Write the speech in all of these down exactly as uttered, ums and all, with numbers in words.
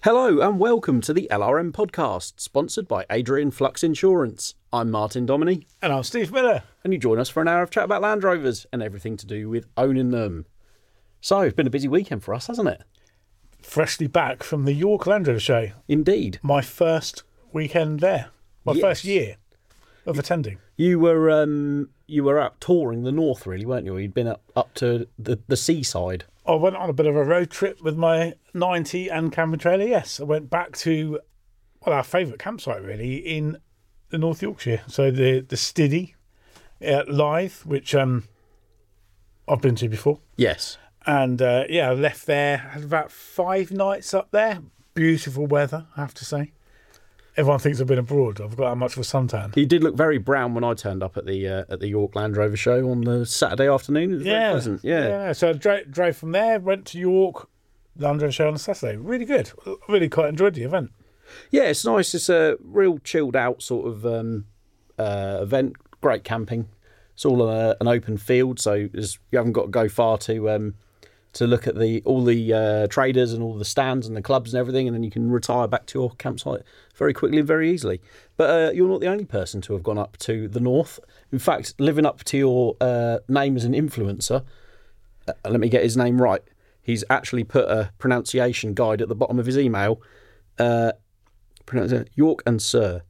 Hello and welcome to the L R M podcast, sponsored by Adrian Flux Insurance. I'm Martin Dominy. And I'm Steve Miller. And you join us for an hour of chat about Land Rovers and everything to do with owning them. So, it's been a busy weekend for us, hasn't it? Freshly back from the York Land Rover show. Indeed. My first weekend there. My Yes. first year of attending. You were um, you were up touring the north, really, weren't you? You'd been up, up to the, the seaside. I went on a bit of a road trip with my ninety and camping trailer, yes. I went back to, well, our favourite campsite, really, in the North Yorkshire. So the, the Stiddy uh, Live, which um, I've been to before. Yes. And, uh, yeah, I left there, had about five nights up there. Beautiful weather, I have to say. Everyone thinks I've been abroad. I've got that much of a suntan. You did look very brown when I turned up at the uh, at the York Land Rover show on the Saturday afternoon. It was very Yeah, pleasant. Yeah. yeah. So I drove, drove from there, went to York, Land Rover show on a Saturday. Really good. I really quite enjoyed the event. Yeah, it's nice. It's a real chilled out sort of um, uh, event. Great camping. It's all uh, an open field, so there's- you haven't got to go far to um, to look at the all the uh, traders and all the stands and the clubs and everything, and then you can retire back to your campsite very quickly and very easily. But uh, you're not the only person to have gone up to the north. In fact, living up to your uh, name as an influencer, uh, let me get his name right. He's actually put a pronunciation guide at the bottom of his email. Uh, pronounce it York and Sir.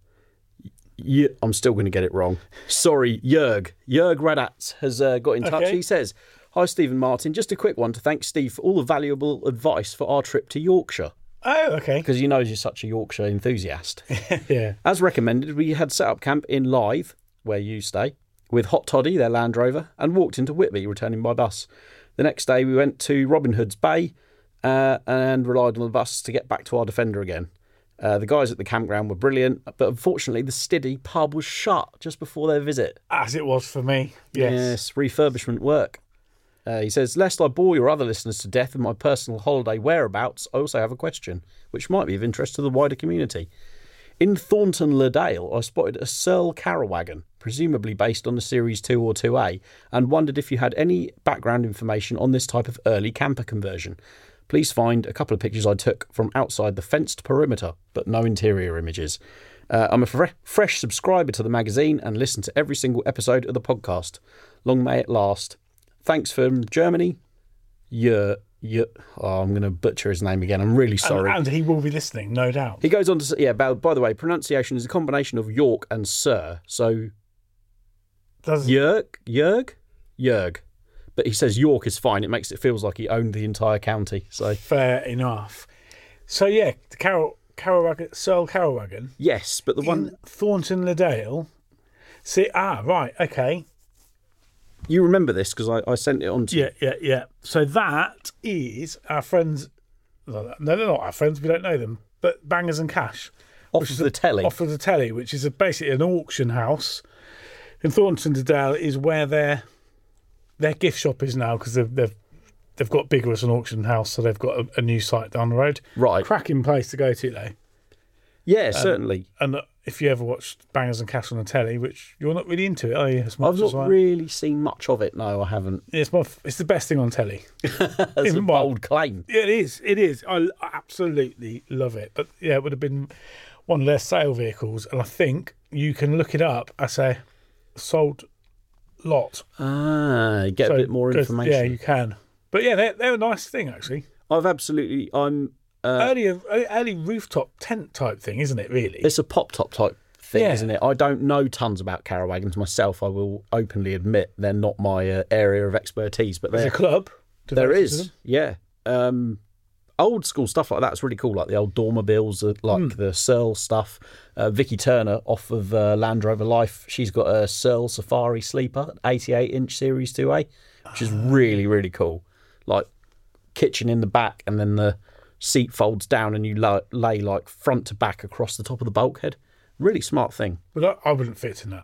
Y- I'm still going to get it wrong. Sorry, Jörg. Jörg Radatz has uh, got in touch. Okay. He says, "Hi, Stephen Martin. Just a quick one to thank Steve for all the valuable advice for our trip to Yorkshire, Oh, okay. because he knows you're such a Yorkshire enthusiast. Yeah. As recommended, we had set up camp in Lythe, where you stay, with Hot Toddy, their Land Rover, and walked into Whitby, returning by bus. The next day, we went to Robin Hood's Bay uh, and relied on the bus to get back to our Defender again. Uh, the guys at the campground were brilliant, but unfortunately, the Stiddy pub was shut just before their visit. As it was for me. Yes. Yes, refurbishment work. Uh, he says, lest I bore your other listeners to death with my personal holiday whereabouts, I also have a question, which might be of interest to the wider community. In Thornton Le Dale, I spotted a Searle Carrawagon, presumably based on the Series two or two A, and wondered if you had any background information on this type of early camper conversion. Please find a couple of pictures I took from outside the fenced perimeter, but no interior images. Uh, I'm a fre- fresh subscriber to the magazine and listen to every single episode of the podcast. Long may it last. Thanks from Germany. Yeah, yeah. Oh, I'm going to butcher his name again. I'm really sorry. And, and he will be listening, no doubt. He goes on to say, yeah, by, by the way, pronunciation is a combination of York and Sir. So, Does Jörg? Jörg? Jörg. But he says York is fine. It makes it feels like he owned the entire county. So, Fair enough. So, yeah, the Carroll, Carrawagon, Searle Carrawagon yes, but the one... in Thornton Le Dale. See, ah, right, okay. You remember this because I, I sent it on to you. Yeah, yeah, yeah. So that is our friends. No, they're not our friends. We don't know them. But Bangers and Cash. Off which of is the a- telly. Off of the telly, which is a, basically an auction house. In Thornton Le Dale is where their their gift shop is now, because they've, they've they've got bigger as an auction house, so they've got a, a new site down the road. Right. Cracking place to go to, though. Yeah, certainly. And if you ever watched Bangers and Cash on the telly, which you're not really into it, are you? As much I've as not I- really seen much of it. No, I haven't. It's, my, it's the best thing on telly. That's a Even my- bold claim. It is. It is. I I absolutely love it. But yeah, it would have been one of their sale vehicles, and I think you can look it up as a sold lot. Ah, you get So, a bit more 'cause, information. Yeah, you can. But yeah, they're, they're a nice thing, actually. I've absolutely... I'm... Uh, Early, early rooftop tent type thing, isn't it, really? it's a pop-top type thing, Yeah. isn't it? I don't know tons about Carrawagons myself. I will openly admit they're not my uh, area of expertise, but There's they're... a club. There devoted to is, them. yeah. Um, old school stuff like that's really cool, like the old Dormobiles, uh, like Hmm. the Searle stuff. Uh, Vicky Turner off of uh, Land Rover Life, she's got a Searle Safari Sleeper, eighty-eight inch Series two A, which is really, really cool. Like kitchen in the back, and then the seat folds down and you lay, lay like front to back across the top of the bulkhead. Really smart thing. But I, I wouldn't fit in that.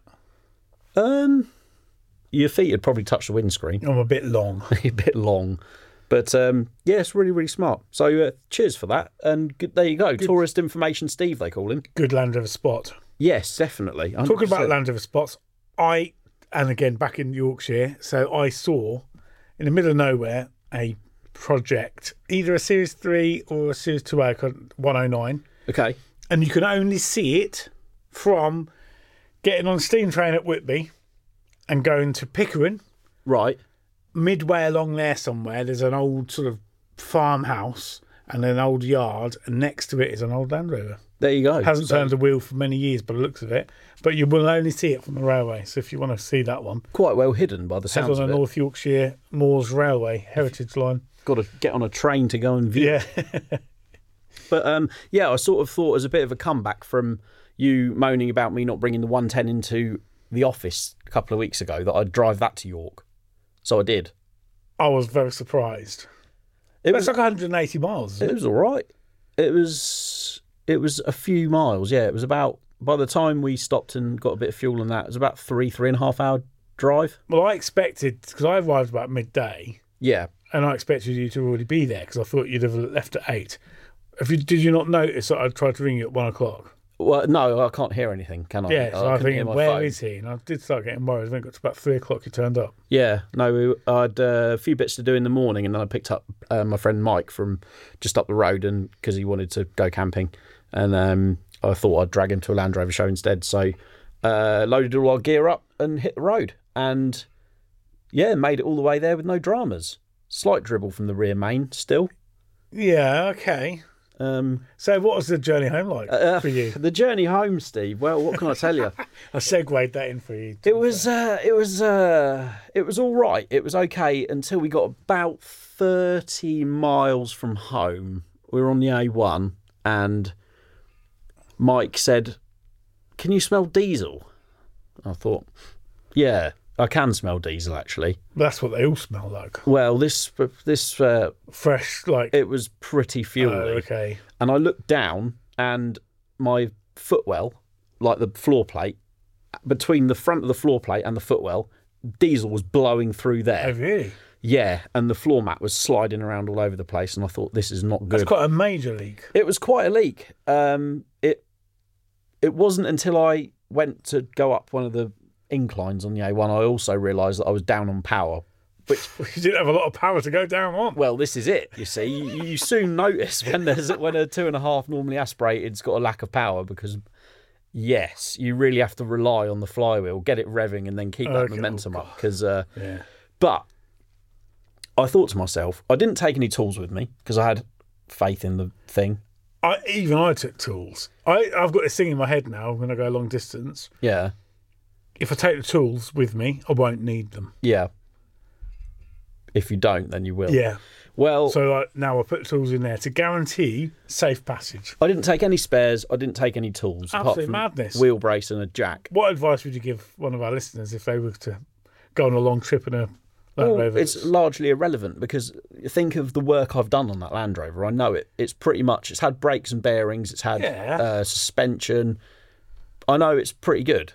Um, your feet would probably touch the windscreen. I'm a bit long. A bit long. But um, yeah, it's really, really smart. So uh, cheers for that. And good, there you go. Tourist Information Steve, they call him. Good Land Rover spot. Yes, definitely. one hundred percent. Talking about Land Rover spots, I, and again back in Yorkshire, so I saw in the middle of nowhere a project, either a Series three or a Series two A one oh nine. Okay. And you can only see it from getting on a steam train at Whitby and going to Pickering. Right. Midway along there somewhere, there's an old sort of farmhouse and an old yard, and next to it is an old Land Rover. There you go. Hasn't So, turned a wheel for many years by the looks of it, but you will only see it from the railway. So if you want to see that one, quite well hidden by the head sounds on of the it. North Yorkshire Moors Railway Heritage Line. Got to get on a train to go and view. Yeah. But um, yeah, I sort of thought as a bit of a comeback from you moaning about me not bringing the one ten into the office a couple of weeks ago that I'd drive that to York. So I did. I was very surprised. It That's was like one hundred eighty miles. Isn't it it? was all right. It was it was a few miles. Yeah, it was about by the time we stopped and got a bit of fuel and that, it was about three three and a half hour drive. Well, I expected, because I arrived about midday, Yeah. and I expected you to already be there because I thought you'd have left at eight. If you, did you not notice that I tried to ring you at one o'clock? Well, no, I can't hear anything, can I? Yeah, so I was couldn't hear thinking, my where phone. is he? And I did start getting worried. When it got to about three o'clock, he turned up. Yeah, no, we, I'd uh, a few bits to do in the morning, and then I picked up uh, my friend Mike from just up the road, and because he wanted to go camping, and um, I thought I'd drag him to a Land Rover show instead. So uh, loaded all our gear up and hit the road, and yeah, made it all the way there with no dramas. Slight dribble from the rear main still. Yeah, okay. Um, So what was the journey home like uh, for you? The journey home, Steve. Well, what can I tell you? I segued that in for you. It was, uh, it was, uh, it was all right. It was okay until we got about thirty miles from home. We were on the A one, and Mike said, "Can you smell diesel?" I thought, "Yeah, I can smell diesel, actually." That's what they all smell like. Well, this, this, uh, Fresh, like. it was pretty Oh, fuely. okay. And I looked down, and my footwell, like the floor plate, between the front of the floor plate and the footwell, diesel was blowing through Oh, there. really? Yeah, and the floor mat was sliding around all over the place, and I thought, this is not good. That's quite a major leak. It was quite a leak. Um, it it wasn't until I went to go up one of the inclines on the A one, I also realised that I was down on power. Which, You didn't have a lot of power to go down on. well, this is it. You see, you, you soon notice when there's when a two and a half normally aspirated's got a lack of power, because yes, you really have to rely on the flywheel, get it revving, and then keep that Okay. momentum Oh, up. Because, uh, Yeah. but I thought to myself, I didn't take any tools with me because I had faith in the thing. I, even I took tools. I, I've got this thing in my head now when I go a long distance. Yeah, If I take the tools with me, I won't need them. yeah. If you don't, then you will. Yeah. Well, So I, now I put the tools in there to guarantee safe passage. I didn't take any spares. I didn't take any tools apart Absolute from madness. wheel brace and a jack. What advice would you give one of our listeners if they were to go on a long trip in a Land Well, Rover? it's largely irrelevant because think of the work I've done on that Land Rover. I know it. It's pretty much, it's had brakes and bearings. It's had Yeah. uh, suspension. I know it's pretty good.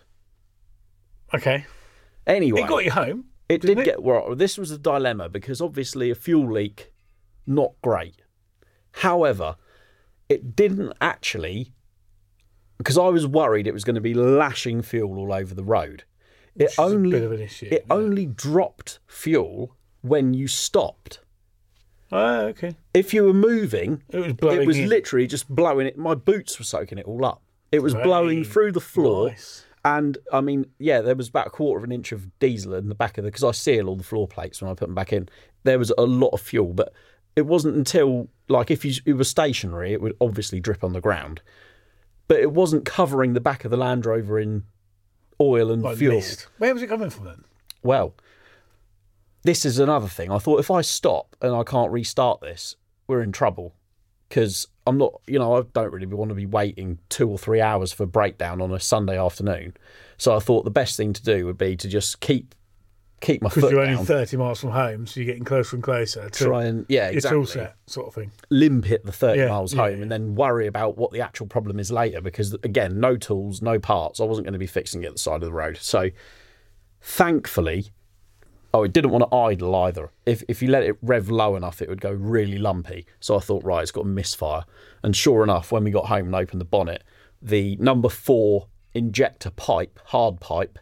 Okay. Anyway, It got you home. it didn't did it? get, well, this was a dilemma because obviously a fuel leak, not great. However, it didn't actually, because I was worried it was going to be lashing fuel all over the road. It Which is a only, bit of an issue. it yeah. only dropped fuel when you stopped. Oh, okay. If you were moving, It was blowing it was in. literally just blowing it. My boots were soaking it all up. It was blowing Right. through the floor. Nice. And I mean, yeah, there was about a quarter of an inch of diesel in the back of the, because I seal all the floor plates when I put them back in. There was a lot of fuel, but it wasn't until, like, if you, it was stationary, it would obviously drip on the ground. But it wasn't covering the back of the Land Rover in oil and Like fuel. mist. Where was it coming from then? Well, this is another thing. I thought if I stop and I can't restart this, we're in trouble. Because I'm not, you know, I don't really want to be waiting two or three hours for a breakdown on a Sunday afternoon. So I thought the best thing to do would be to just keep keep my Because foot you're down. only thirty miles from home, so you're getting closer and closer to Try and, yeah, your exactly. tool set sort of thing. Limp it the thirty Yeah, miles yeah, home yeah. and then worry about what the actual problem is later. Because, again, no tools, no parts. I wasn't going to be fixing it at the side of the road. So, thankfully, oh, it didn't want to idle either. If if you let it rev low enough, it would go really lumpy. So I thought, right, it's got a misfire. And sure enough, when we got home and opened the bonnet, the number four injector pipe, hard pipe,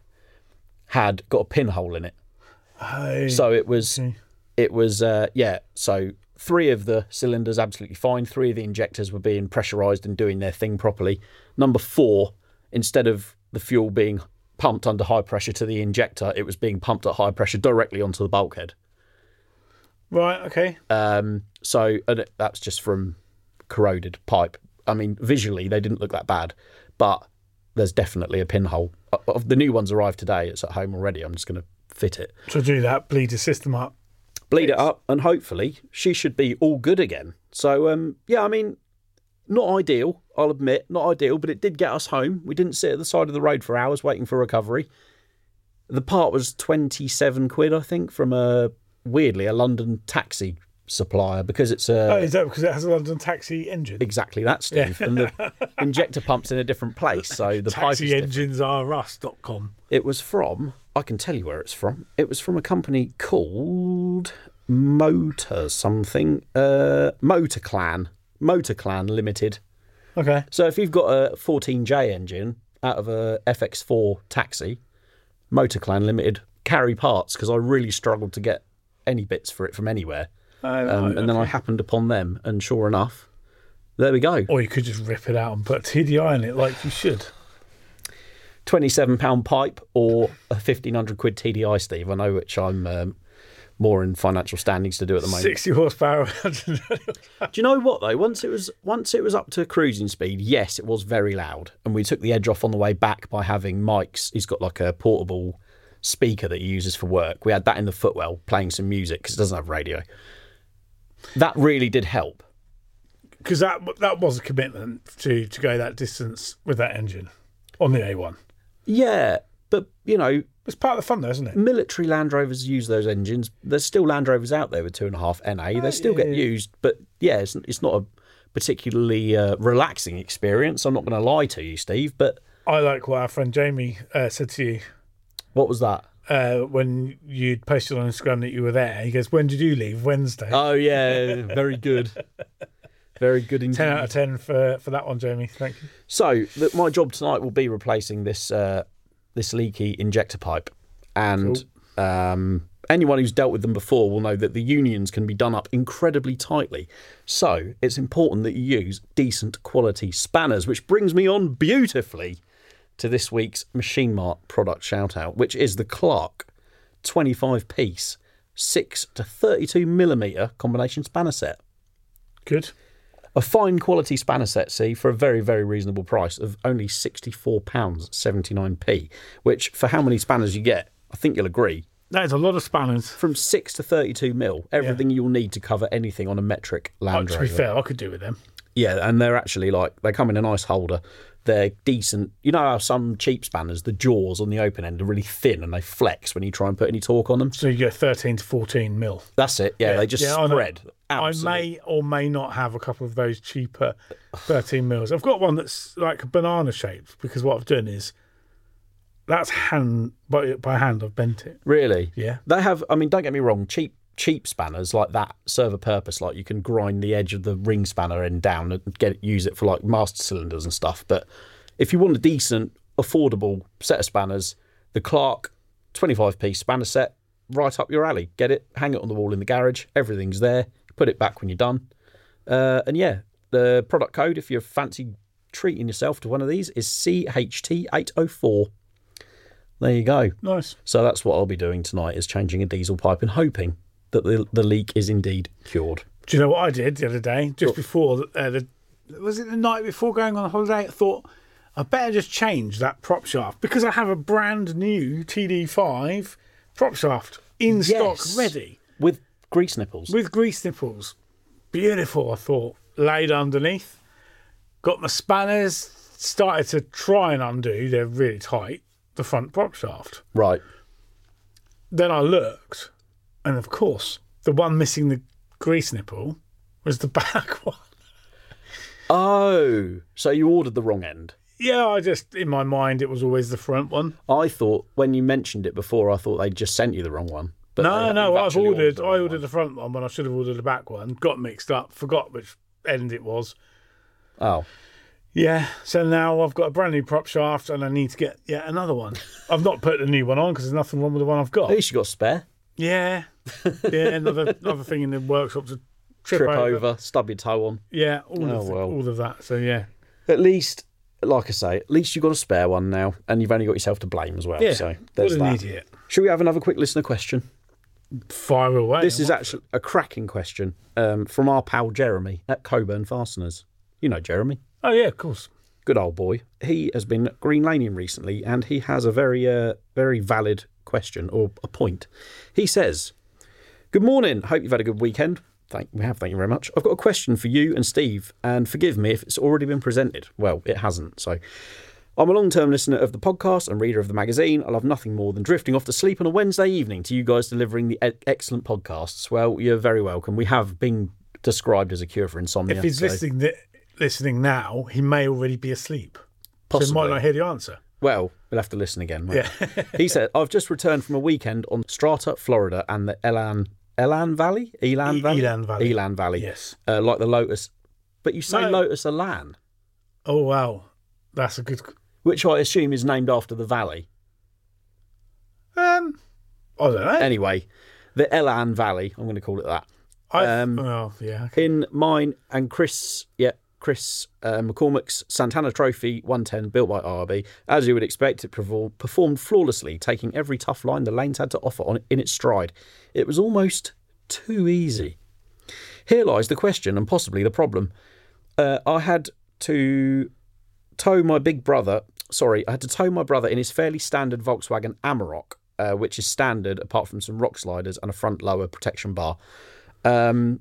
had got a pinhole in it. Oh, So it was, okay. it was, uh, yeah. So three of the cylinders absolutely fine. Three of the injectors were being pressurised and doing their thing properly. Number four, instead of the fuel being pumped under high pressure to the injector, it was being pumped at high pressure directly onto the bulkhead. Right, okay. Um, so and it, that's just from corroded pipe. I mean, visually, they didn't look that bad, but there's definitely a pinhole. Uh, The new ones arrived today. It's at home already. I'm just going to fit it. So do that, bleed the system up. Bleed it up, and hopefully she should be all good again. So, um, yeah, I mean, not ideal, I'll admit, not ideal, but it did get us home. We didn't sit at the side of the road for hours waiting for recovery. The part was twenty-seven quid, I think, from a, weirdly, a London taxi supplier, because it's a... Oh, is that because it has a London taxi engine? Exactly that, Steve. And the injector pump's in a different place, so the pipe is taxi engines are us dot com. It was from, I can tell you where it's from. It was from a company called Motor something, uh, Motor Clan, Motor Clan Limited. Okay. So if you've got a fourteen J engine out of a F X four taxi, Motor Clan Limited carry parts, because I really struggled to get any bits for it from anywhere. Oh, Um, right, and then I okay. happened upon them, and sure enough, there we go. Or you could just rip it out and put T D I in it like you should. twenty-seven pound pipe or a fifteen hundred quid T D I, Steve. I know which I'm um, more in financial standings to do at the moment. sixty horsepower. Do you know what though? Once it was once it was up to cruising speed, yes, it was very loud, and we took the edge off on the way back by having mics. He's got like a portable speaker that he uses for work. We had that in the footwell, playing some music because it doesn't have radio. That really did help. Because that that was a commitment to, to go that distance with that engine on the A one. Yeah, but you know, It's part of the fun though, isn't it? military Land Rovers use those engines. There's still Land Rovers out there with two and a half N A. They still yeah, get yeah. used, but yeah, it's, it's not a particularly uh, relaxing experience. I'm not going to lie to you, Steve. But I like what our friend Jamie uh, said to you what was that? uh, when you'd posted on Instagram that you were there. He goes, "When did you leave? Wednesday." Oh yeah, very good, very good indeed. ten out of ten for, for that one, Jamie. Thank you. So th- my job tonight will be replacing this uh, this leaky injector pipe, and um, anyone who's dealt with them before will know that the unions can be done up incredibly tightly. So it's important that you use decent quality spanners, which brings me on beautifully to this week's Machine Mart product shout out, which is the Clark twenty-five piece six to thirty-two millimeter combination spanner set. Good. A fine quality spanner set, see, for a very, very reasonable price of only sixty-four pounds seventy-nine, which, for how many spanners you get, I think you'll agree, That is a lot of spanners. from six to thirty-two mil, everything you'll need to cover anything on a metric Oh, Land to Rover. be fair, I could do with them. Yeah, and they're actually like, they come in a nice holder. They're decent. You know how some cheap spanners, the jaws on the open end are really thin and they flex when you try and put any torque on them? So you get thirteen to fourteen mil. That's it. Yeah, Yeah, they just yeah, I know. spread. Absolutely. I may or may not have a couple of those cheaper thirteen mils. I've got one that's like a banana shaped because what I've done is that's hand by by hand. I've bent it. Really? Yeah. They have, I mean, don't get me wrong, cheap cheap spanners like that serve a purpose. Like you can grind the edge of the ring spanner end down and get it, use it for like master cylinders and stuff. But if you want a decent, affordable set of spanners, the Clark twenty-five piece spanner set, right up your alley. Get it, hang it on the wall in the garage. Everything's there. Put it back when you're done. Uh, and yeah, the product code, if you fancy treating yourself to one of these, is C H T eight oh four. There you go. Nice. So that's what I'll be doing tonight, is changing a diesel pipe and hoping that the the leak is indeed cured. Do you know what I did the other day? Just before uh, the was it the night before going on holiday? I thought I better just change that prop shaft because I have a brand new T D five prop shaft in Yes. stock, ready With grease nipples. with grease nipples. Beautiful, I thought. Laid underneath, got my spanners, started to try and undo. They're really tight. The front prop shaft. Right. Then I looked, and of course, the one missing the grease nipple was the back one. Oh, so you ordered the wrong end. Yeah, I just, in my mind, it was always the front one. I thought, when you mentioned it before, I thought they'd just sent you the wrong one. But No, they- no, you've I've actually ordered, the I wrong ordered one. the front one when I should have ordered the back one. Got mixed up, forgot which end it was. Oh, Yeah, so now I've got a brand new prop shaft and I need to get yet another one. I've not put the new one on because there's nothing wrong with the one I've got. at least you got a spare. Yeah, yeah, another another thing in the workshop to trip, trip over. over, stub your toe on. Yeah, all Oh, of the, well. all of that. So yeah, At least, like I say, at least you've got a spare one now, and you've only got yourself to blame as well. yeah. So What there's an that. idiot. Should we have another quick listener question? Fire away. This is actually a cracking question um, from our pal Jeremy at Coburn Fasteners. You know Jeremy. Oh yeah, of course. Good old boy. He has been green laning recently, and he has a very, uh, very valid question or a point. He says, "Good morning. Hope you've had a good weekend." Thank we have. Thank you very much. I've got a question for you and Steve, and forgive me if it's already been presented. Well, it hasn't. So, I'm a long-term listener of the podcast and reader of the magazine. I love nothing more than drifting off to sleep on a Wednesday evening to you guys delivering the e- excellent podcasts. Well, you're very welcome. We have been described as a cure for insomnia. If he's so listening th- listening now, he may already be asleep. So he possibly. might not hear the answer. Well, we'll have to listen again. Won't Yeah. we? He said, "I've just returned from a weekend on Strata, Florida, and the Elan Elan Valley, Elan E- Valley, Elan Valley. Elan Valley. Yes. uh, like the Lotus, but you say No. Lotus Elan, Oh wow, that's a good. which I assume is named after the valley. Um, I don't know. Anyway, the Elan Valley, I'm going to call it that. I, um, oh yeah. Okay. In mine and Chris, yeah, Chris uh, McCormick's Santana Trophy one ten built by R B. As you would expect, it perform- performed flawlessly, taking every tough line the lanes had to offer on in its stride. It was almost too easy. Here lies the question and possibly the problem. Uh, I had to tow my big brother, sorry, I had to tow my brother in his fairly standard Volkswagen Amarok, uh, which is standard apart from some rock sliders and a front lower protection bar. Um,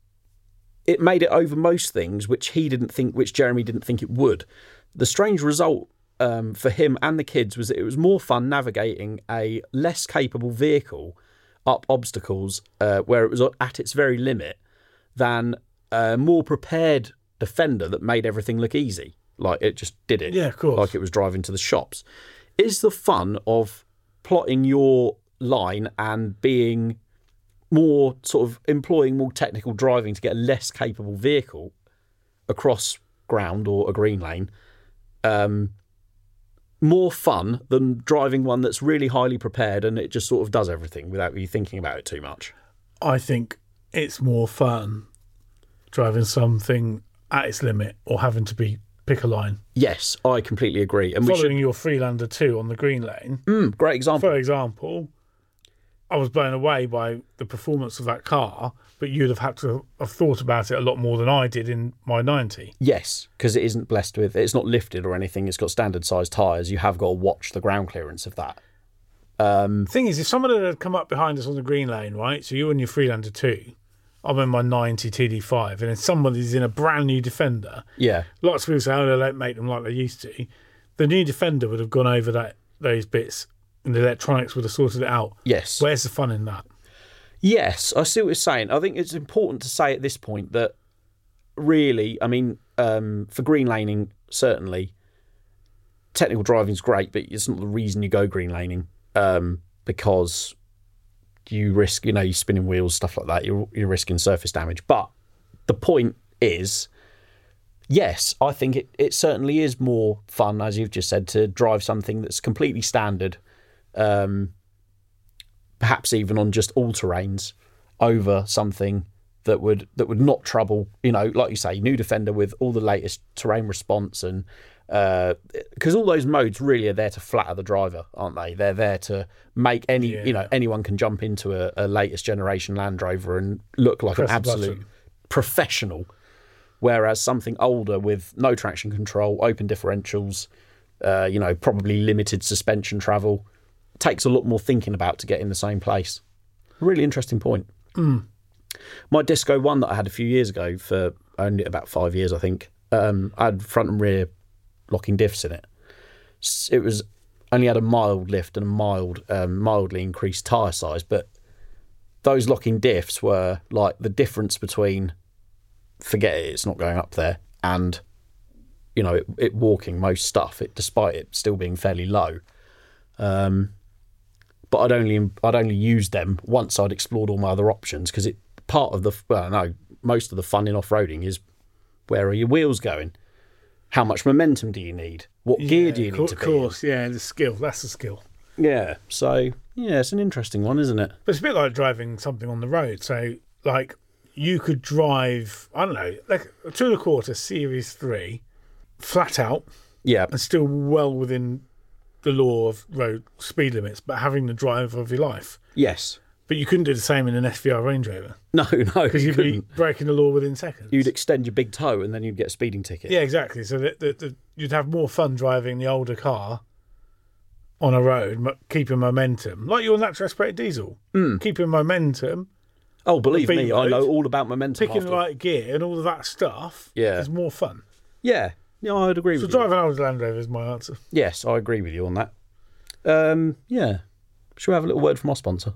it made it over most things, which he didn't think, which Jeremy didn't think it would. The strange result um, for him and the kids was that it was more fun navigating a less capable vehicle up obstacles uh, where it was at its very limit than a more prepared Defender that made everything look easy. Like it just did it. Yeah, of course. Like it was driving to the shops. Is the fun of plotting your line and being more sort of employing more technical driving to get a less capable vehicle across ground or a green lane um, more fun than driving one that's really highly prepared and it just sort of does everything without you thinking about it too much? I think it's more fun driving something at its limit or having to be pick a line. Yes, I completely agree. And Following we should, your Freelander two on the green lane, mm, great example. for example, I was blown away by the performance of that car, but you'd have had to have thought about it a lot more than I did in my ninety. Yes, because it isn't blessed with, it's not lifted or anything. It's got standard sized tyres. You have got to watch the ground clearance of that. Um, Thing is, if someone had come up behind us on the green lane, right, so you're in your Freelander two, I'm in my ninety T D five, and then somebody's in a brand new Defender, yeah, lots of people say, oh, they don't make them like they used to. The new Defender would have gone over that those bits, and the electronics would have sorted it out. yes. Where's the fun in that? Yes, I see what you're saying. I think it's important to say at this point that really, I mean, um, for green laning, certainly, technical driving's great, but it's not the reason you go green laning um, because you risk, you know, you're spinning wheels, stuff like that. You're, you're risking surface damage. But the point is, yes, I think it, it certainly is more fun, as you've just said, to drive something that's completely standard, um, perhaps even on just all terrains, over something that would that would not trouble, you know, like you say, new Defender with all the latest terrain response, and because all those modes really are there to flatter the driver, aren't they? They're there to make any, Yeah. you know, anyone can jump into a, a latest generation Land Rover and look like Press an a absolute button. professional. Whereas something older with no traction control, open differentials, uh, you know, probably limited suspension travel, takes a lot more thinking about to get in the same place. Really interesting point. Mm. My Disco one that I had a few years ago, for only about five years, I think, um, I had front and rear locking diffs in it. S- It was only had a mild lift and a mild, um, mildly increased tyre size, but those locking diffs were like the difference between forget it, it's not going up there, and you know, it, it walking most stuff, it despite it still being fairly low. Um, but I'd only I'd only used them once I'd explored all my other options, because it part of the well no most of the fun in off-roading is where are your wheels going, how much momentum do you need, what gear do you need of to be course, yeah, the skill. That's the skill. in? Yeah, so yeah, it's an interesting one, isn't it? But it's a bit like driving something on the road. So, like, you could drive, I don't know, like a two and a quarter Series three, flat out, Yeah. and still well within the law of road speed limits, but having the drive of your life. Yes. But you couldn't do the same in an S V R Range Rover No, no. because you you'd be couldn't. breaking the law within seconds. You'd extend your big toe and then you'd get a speeding ticket. Yeah, exactly. So that the, the, you'd have more fun driving the older car on a road, mo- keeping momentum, like your natural aspirated diesel, Mm. keeping momentum, Oh, believe Beat me, I road, know all about momentum. picking after- the right gear, and all of that stuff. Yeah. Is more fun. Yeah. Yeah, I'd agree So with you. driving an old Land Rover is my answer. Yes, I agree with you on that. Um, yeah. Shall we have a little word from our sponsor?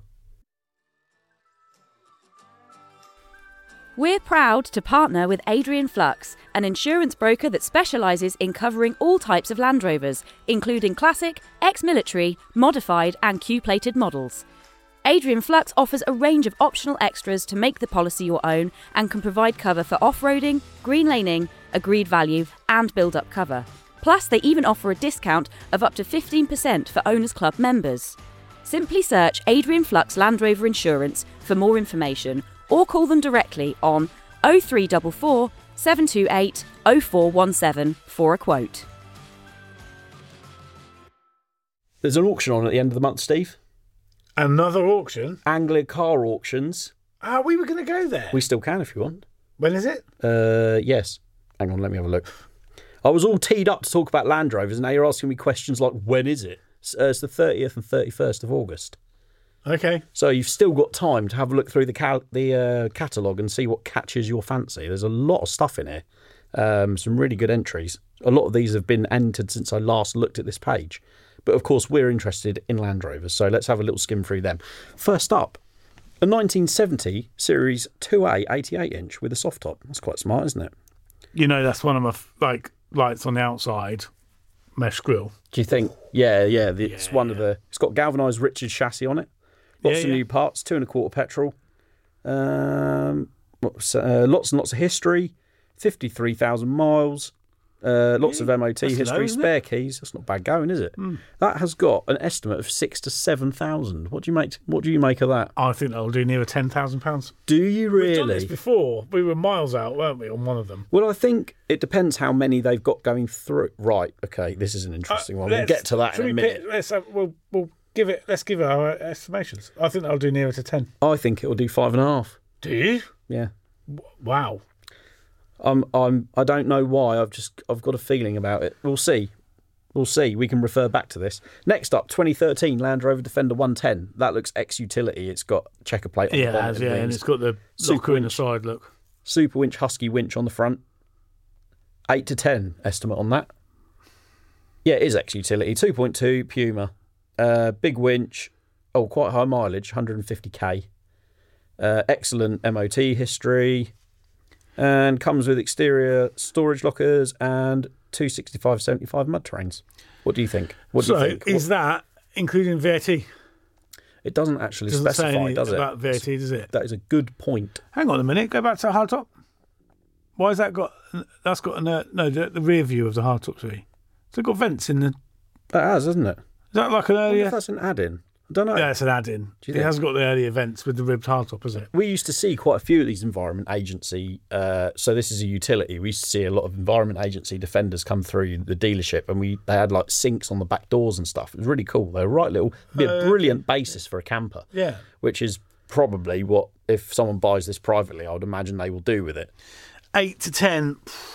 We're proud to partner with Adrian Flux, an insurance broker that specialises in covering all types of Land Rovers, including classic, ex-military, modified and Q-plated models. Adrian Flux offers a range of optional extras to make the policy your own and can provide cover for off-roading, green laning, agreed value and build-up cover. Plus, they even offer a discount of up to fifteen percent for Owners Club members. Simply search Adrian Flux Land Rover Insurance for more information or call them directly on oh three four four, seven two eight, oh four one seven for a quote. There's an auction on at the end of the month, Steve. Another auction? Anglia Car Auctions. Ah, we were going to go there. We still can if you want. When is it? Uh, yes. Hang on, let me have a look. I was all teed up to talk about Land Rovers, and now you're asking me questions like, when is it? It's, uh, it's the thirtieth and thirty-first of August. Okay. So you've still got time to have a look through the cal- the uh, catalogue and see what catches your fancy. There's a lot of stuff in here. Um, some really good entries. A lot of these have been entered since I last looked at this page. But of course, we're interested in Land Rovers, so let's have a little skim through them. First up, a nineteen seventy Series two A eighty-eight inch with a soft top. That's quite smart, isn't it? You know, that's one of my f- like lights on the outside, mesh grille. Do you think? Yeah, yeah. The, it's one of the. It's got galvanised Richards chassis on it. Lots Yeah, of yeah. new parts. Two and a quarter petrol. Um, what's, uh, lots and lots of history. Fifty-three thousand miles. Uh, lots Yeah, of M O T that's history. low, isn't it? Spare keys. That's not bad going, is it? That has got an estimate of six to seven thousand. What do you make? What do you make of that? I think that'll do near ten thousand pounds. Do you We've done this really? before. We were miles out, weren't we, on one of them? Well, I think it depends how many they've got going through. Right. Okay. This is an interesting one. We'll Uh, Let's- get to that shall in a we minute. pick- let's have, we'll, we'll give it. Let's give it our estimations. I think that'll do nearer to ten. I think it will do five and a half. Do you? Yeah. Wow. I'm, I'm, I don't know why. I've just, I've got a feeling about it. We'll see. We'll see. We can refer back to this. Next up, twenty thirteen Land Rover Defender one ten. That looks ex-utility. It's got checker plate on Yeah, the it bonnet. has, and yeah, and wings. it's got the Super locker in the winch. side. Look. Super winch, husky winch on the front. Eight to ten estimate on that. Yeah, it is ex-utility. two point two Puma. Uh, big winch. Oh, quite high mileage, one hundred fifty k. Uh, excellent M O T history. And comes with exterior storage lockers and two sixty-five seventy-five mud terrains. What do you think? What do So you think? is that including V A T? It doesn't actually Doesn't say specify, anything does it? about V A T, does it? That is a good point. Hang on a minute. Go back to the hardtop. Why has that got? That's got an, uh, no the, the rear view of the hardtop three. So it got vents in the. Is That has, hasn't it? that like an I wonder earlier? if that's an add-in. I don't know. Yeah, it's an add-in. you It think? hasn't got the earlier vents with the ribbed hardtop, has it? We used to see quite a few of these environment agency. Uh, so this is a utility. We used to see a lot of environment agency defenders come through the dealership, and we they had like sinks on the back doors and stuff. It was really cool. They were right little, be a Uh, brilliant basis for a camper, Yeah. which is probably what if someone buys this privately, I would imagine they will do with it. Eight to ten.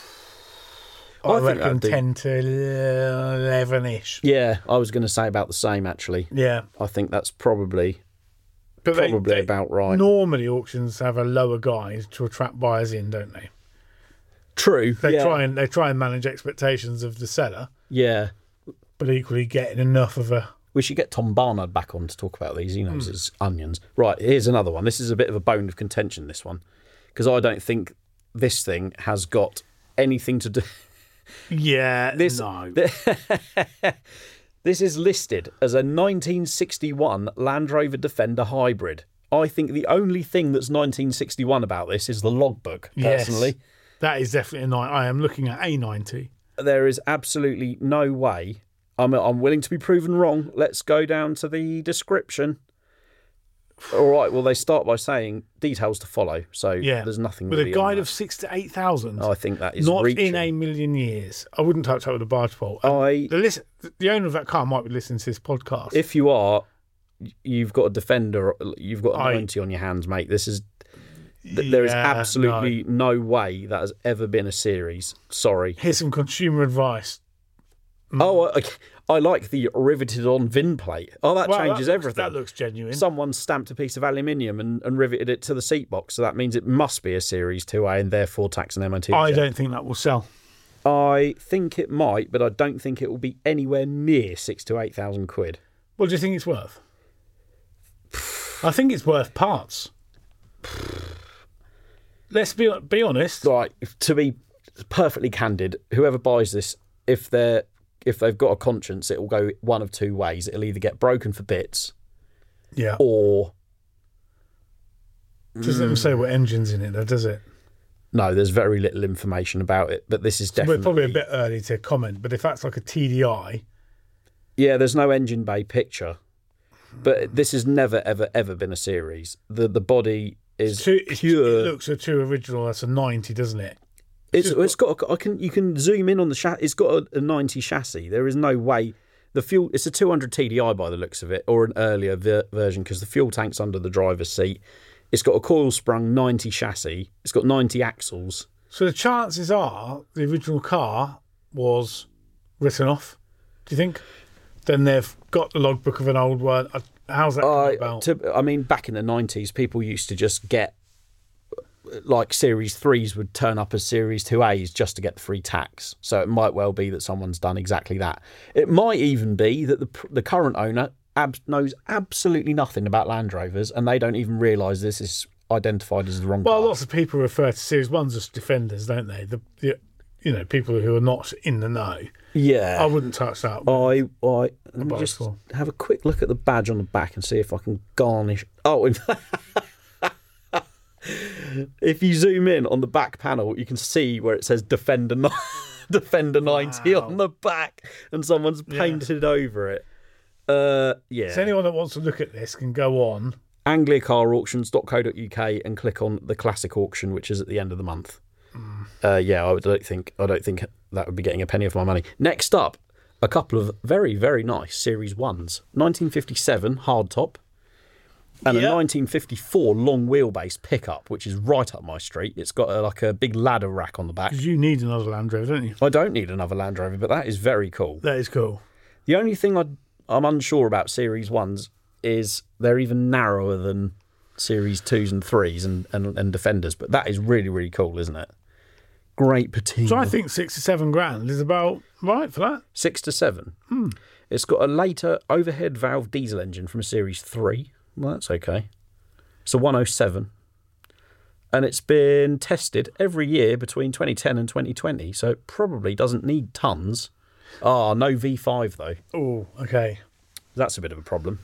I, I think reckon that'd do- ten to eleven-ish. Yeah, I was going to say about the same actually. Yeah, I think that's probably but they- probably they- about right. Normally, auctions have a lower guide to attract buyers in, don't they? True. They yeah. try and they try and manage expectations of the seller, Yeah. but equally getting enough of a. We should get Tom Barnard back on to talk about these. He Hmm. knows his onions. Right, here's another one. This is a bit of a bone of contention, this one. Because I don't think this thing has got anything to do... Yeah, This, no. this is listed as a nineteen sixty-one Land Rover Defender Hybrid. I think the only thing that's nineteen sixty-one about this is the logbook, personally. Yes, that is definitely a nine. I am looking at a ninety. There is absolutely no way. I'm, I'm willing to be proven wrong. Let's go down to the description. All right. Well, they start by saying details to follow. So Yeah. there's nothing With really a on guide that. of six to eight thousand. I think that is Not reaching. in a million years. I wouldn't touch that with a barge pole. And I the listen, the owner of that car might be listening to this podcast. if you are, you've got a Defender. You've got a I- ninety on your hands, mate. This is. th- There is Yeah, absolutely no. way that has ever been a series. Sorry. Here's some consumer advice. Oh, I, I like the riveted on VIN plate. Oh, that Well, changes that looks, everything. That looks genuine. Someone stamped a piece of aluminium and, and riveted it to the seat box, so that means it must be a Series two A and therefore tax and M O T. I check. don't think that will sell. I think it might, but I don't think it will be anywhere near six to eight thousand quid. What do you think it's worth? I think it's worth parts. Let's be be honest. Right, to be perfectly candid, whoever buys this, if they're if they've got a conscience, it will go one of two ways. It'll either get broken for bits, Yeah. or Doesn't even say what engine's in it, though, does it? no. There's very little information about it, but this is We're definitely probably a bit early to comment, but if that's like a T D I, yeah. There's no engine bay picture, but this has never ever ever been a series. The the body is too, it's, pure. it looks a too original. That's a ninety, doesn't it? It's it's got a, I can you can zoom in on the chassis. It's got a, a ninety chassis. There is no way the fuel. It's a two hundred T D I by the looks of it, or an earlier ver- version because the fuel tank's under the driver's seat. It's got a coil sprung ninety chassis. It's got ninety axles. So the chances are the original car was written off. Do you think? Then they've got the logbook of an old one. Uh, How's that come I about? to, I mean, back in the nineties, people used to just get like Series threes would turn up as Series two A's just to get the free tax. So it might well be that someone's done exactly that. It might even be that the the current owner ab- knows absolutely nothing about Land Rovers and they don't even realise this is identified as the wrong Well, car. lots of people refer to Series Ones as defenders, don't they? The, the you know people who are not in the know. Yeah. I wouldn't touch that. I, I let me Bicycle. just have a quick look at the badge on the back and see if I can garnish. Oh, in if you zoom in on the back panel, you can see where it says Defender ni- Defender ninety Wow. on the back, and someone's painted over it. Uh, yeah. So anyone that wants to look at this can go on. anglia car auctions dot co dot uk and click on the classic auction, which is at the end of the month. Mm. Uh, yeah, I don't think I don't think that would be getting a penny of my money. Next up, a couple of very very nice Series Ones, nineteen fifty-seven hardtop, and Yeah. a nineteen fifty-four long wheelbase pickup, which is right up my street. It's got a, like a big ladder rack on the back. Because you need another Land Rover, don't you? I don't need another Land Rover, but that is very cool. That is cool. The only thing I'd, I'm unsure about Series Ones is they're even narrower than Series Twos and Threes and, and, and Defenders, but that is really really cool, isn't it? Great patina. So I think six to seven grand is about right for that. Six to seven. Hmm. It's got a later overhead valve diesel engine from a Series three. Well, that's okay. It's a one oh seven. And it's been tested every year between twenty ten and twenty twenty, so it probably doesn't need tons. Ah, no V five, though. Oh, okay. That's a bit of a problem.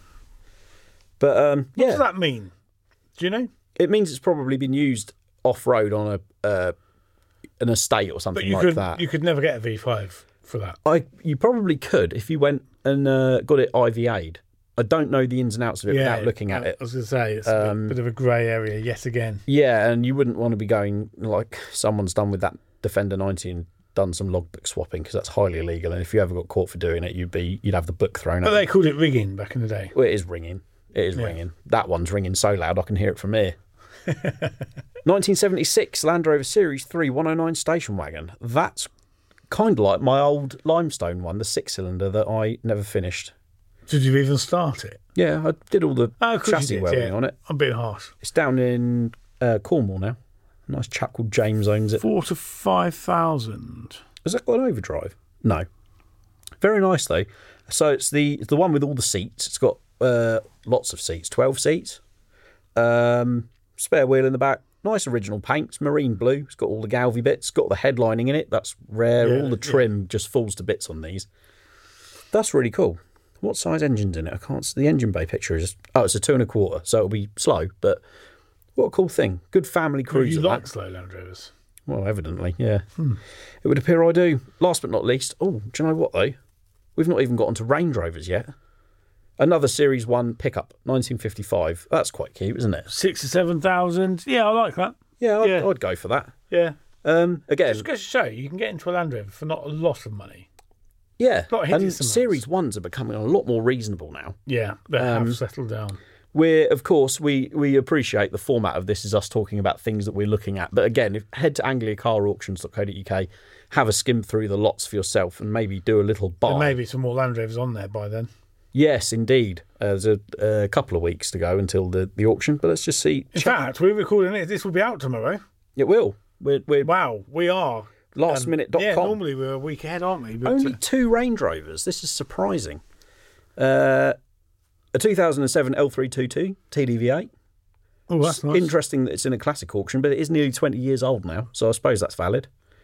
But, um, What yeah, does that mean? Do you know? it means it's probably been used off-road on a uh, an estate or something But you like could that. you could never get a V five for that. I You probably could if you went and uh, got it I V A'd. I don't know the ins and outs of it without looking at I, it. I was going to say it's a Um, bit, bit of a grey area yet again. Yeah, and you wouldn't want to be going like someone's done with that Defender ninety and done some logbook swapping because that's highly illegal. And if you ever got caught for doing it, you'd be you'd have the book thrown But at they you. called it rigging back in the day. Well, it is ringing. It is Yeah. ringing. That one's ringing so loud I can hear it from here. nineteen seventy-six Land Rover Series three one oh nine station wagon. That's kind of like my old Limestone one, the six-cylinder that I never finished. Did you even start it? Yeah, I did all the Oh, of course you chassis did, welding yeah. on it. I'm being harsh. It's down in uh, Cornwall now. A nice chap called James owns it. Four to five thousand. Has that got an overdrive? No. Very nice though. So it's the it's the one with all the seats. It's got uh, lots of seats, twelve seats. Um, spare wheel in the back. Nice original paint. It's marine blue. It's got all the Galvy bits. It's got the headlining in it. That's rare. Yeah, all the yeah. trim just falls to bits on these. That's really cool. What size engine's in it? I can't see. The engine bay picture is oh, it's a two and a quarter, so it'll be slow. But what a cool thing. Good family cruiser. You that. like slow Land Rovers? Well, evidently, yeah. It would appear I do. Last but not least, oh, do you know what though? We've not even got onto Range Rovers yet. Another Series one pickup, nineteen fifty-five. That's quite cute, isn't it? Six or seven thousand. Yeah, I like that. Yeah, I'd, Yeah. I'd go for that. Yeah. Um, again, Just goes to show you, you can get into a Land Rover for not a lot of money. yeah. lot of And hideous amounts. Series ones are becoming a lot more reasonable now. Yeah, they Um, have settled down. We're, of course, we, we appreciate the format of this is us talking about things that we're looking at. But again, if, head to anglia car auctions dot co dot uk, have a skim through the lots for yourself and maybe do a little buy. There may be some more Land Rovers on there by then. Yes, indeed. Uh, there's a, a couple of weeks to go until the, the auction, but let's just see. In fact, we're recording it. This will be out tomorrow. It will. We're, we're Wow, we are. last minute dot com. Yeah, normally we're a week ahead, aren't we? But, Only uh, two Range Rovers. This is surprising. Uh, a two thousand seven L three twenty-two T D V eight. oh, that's nice. Interesting that it's in a classic auction, but it is nearly twenty years old now, so I suppose that's valid.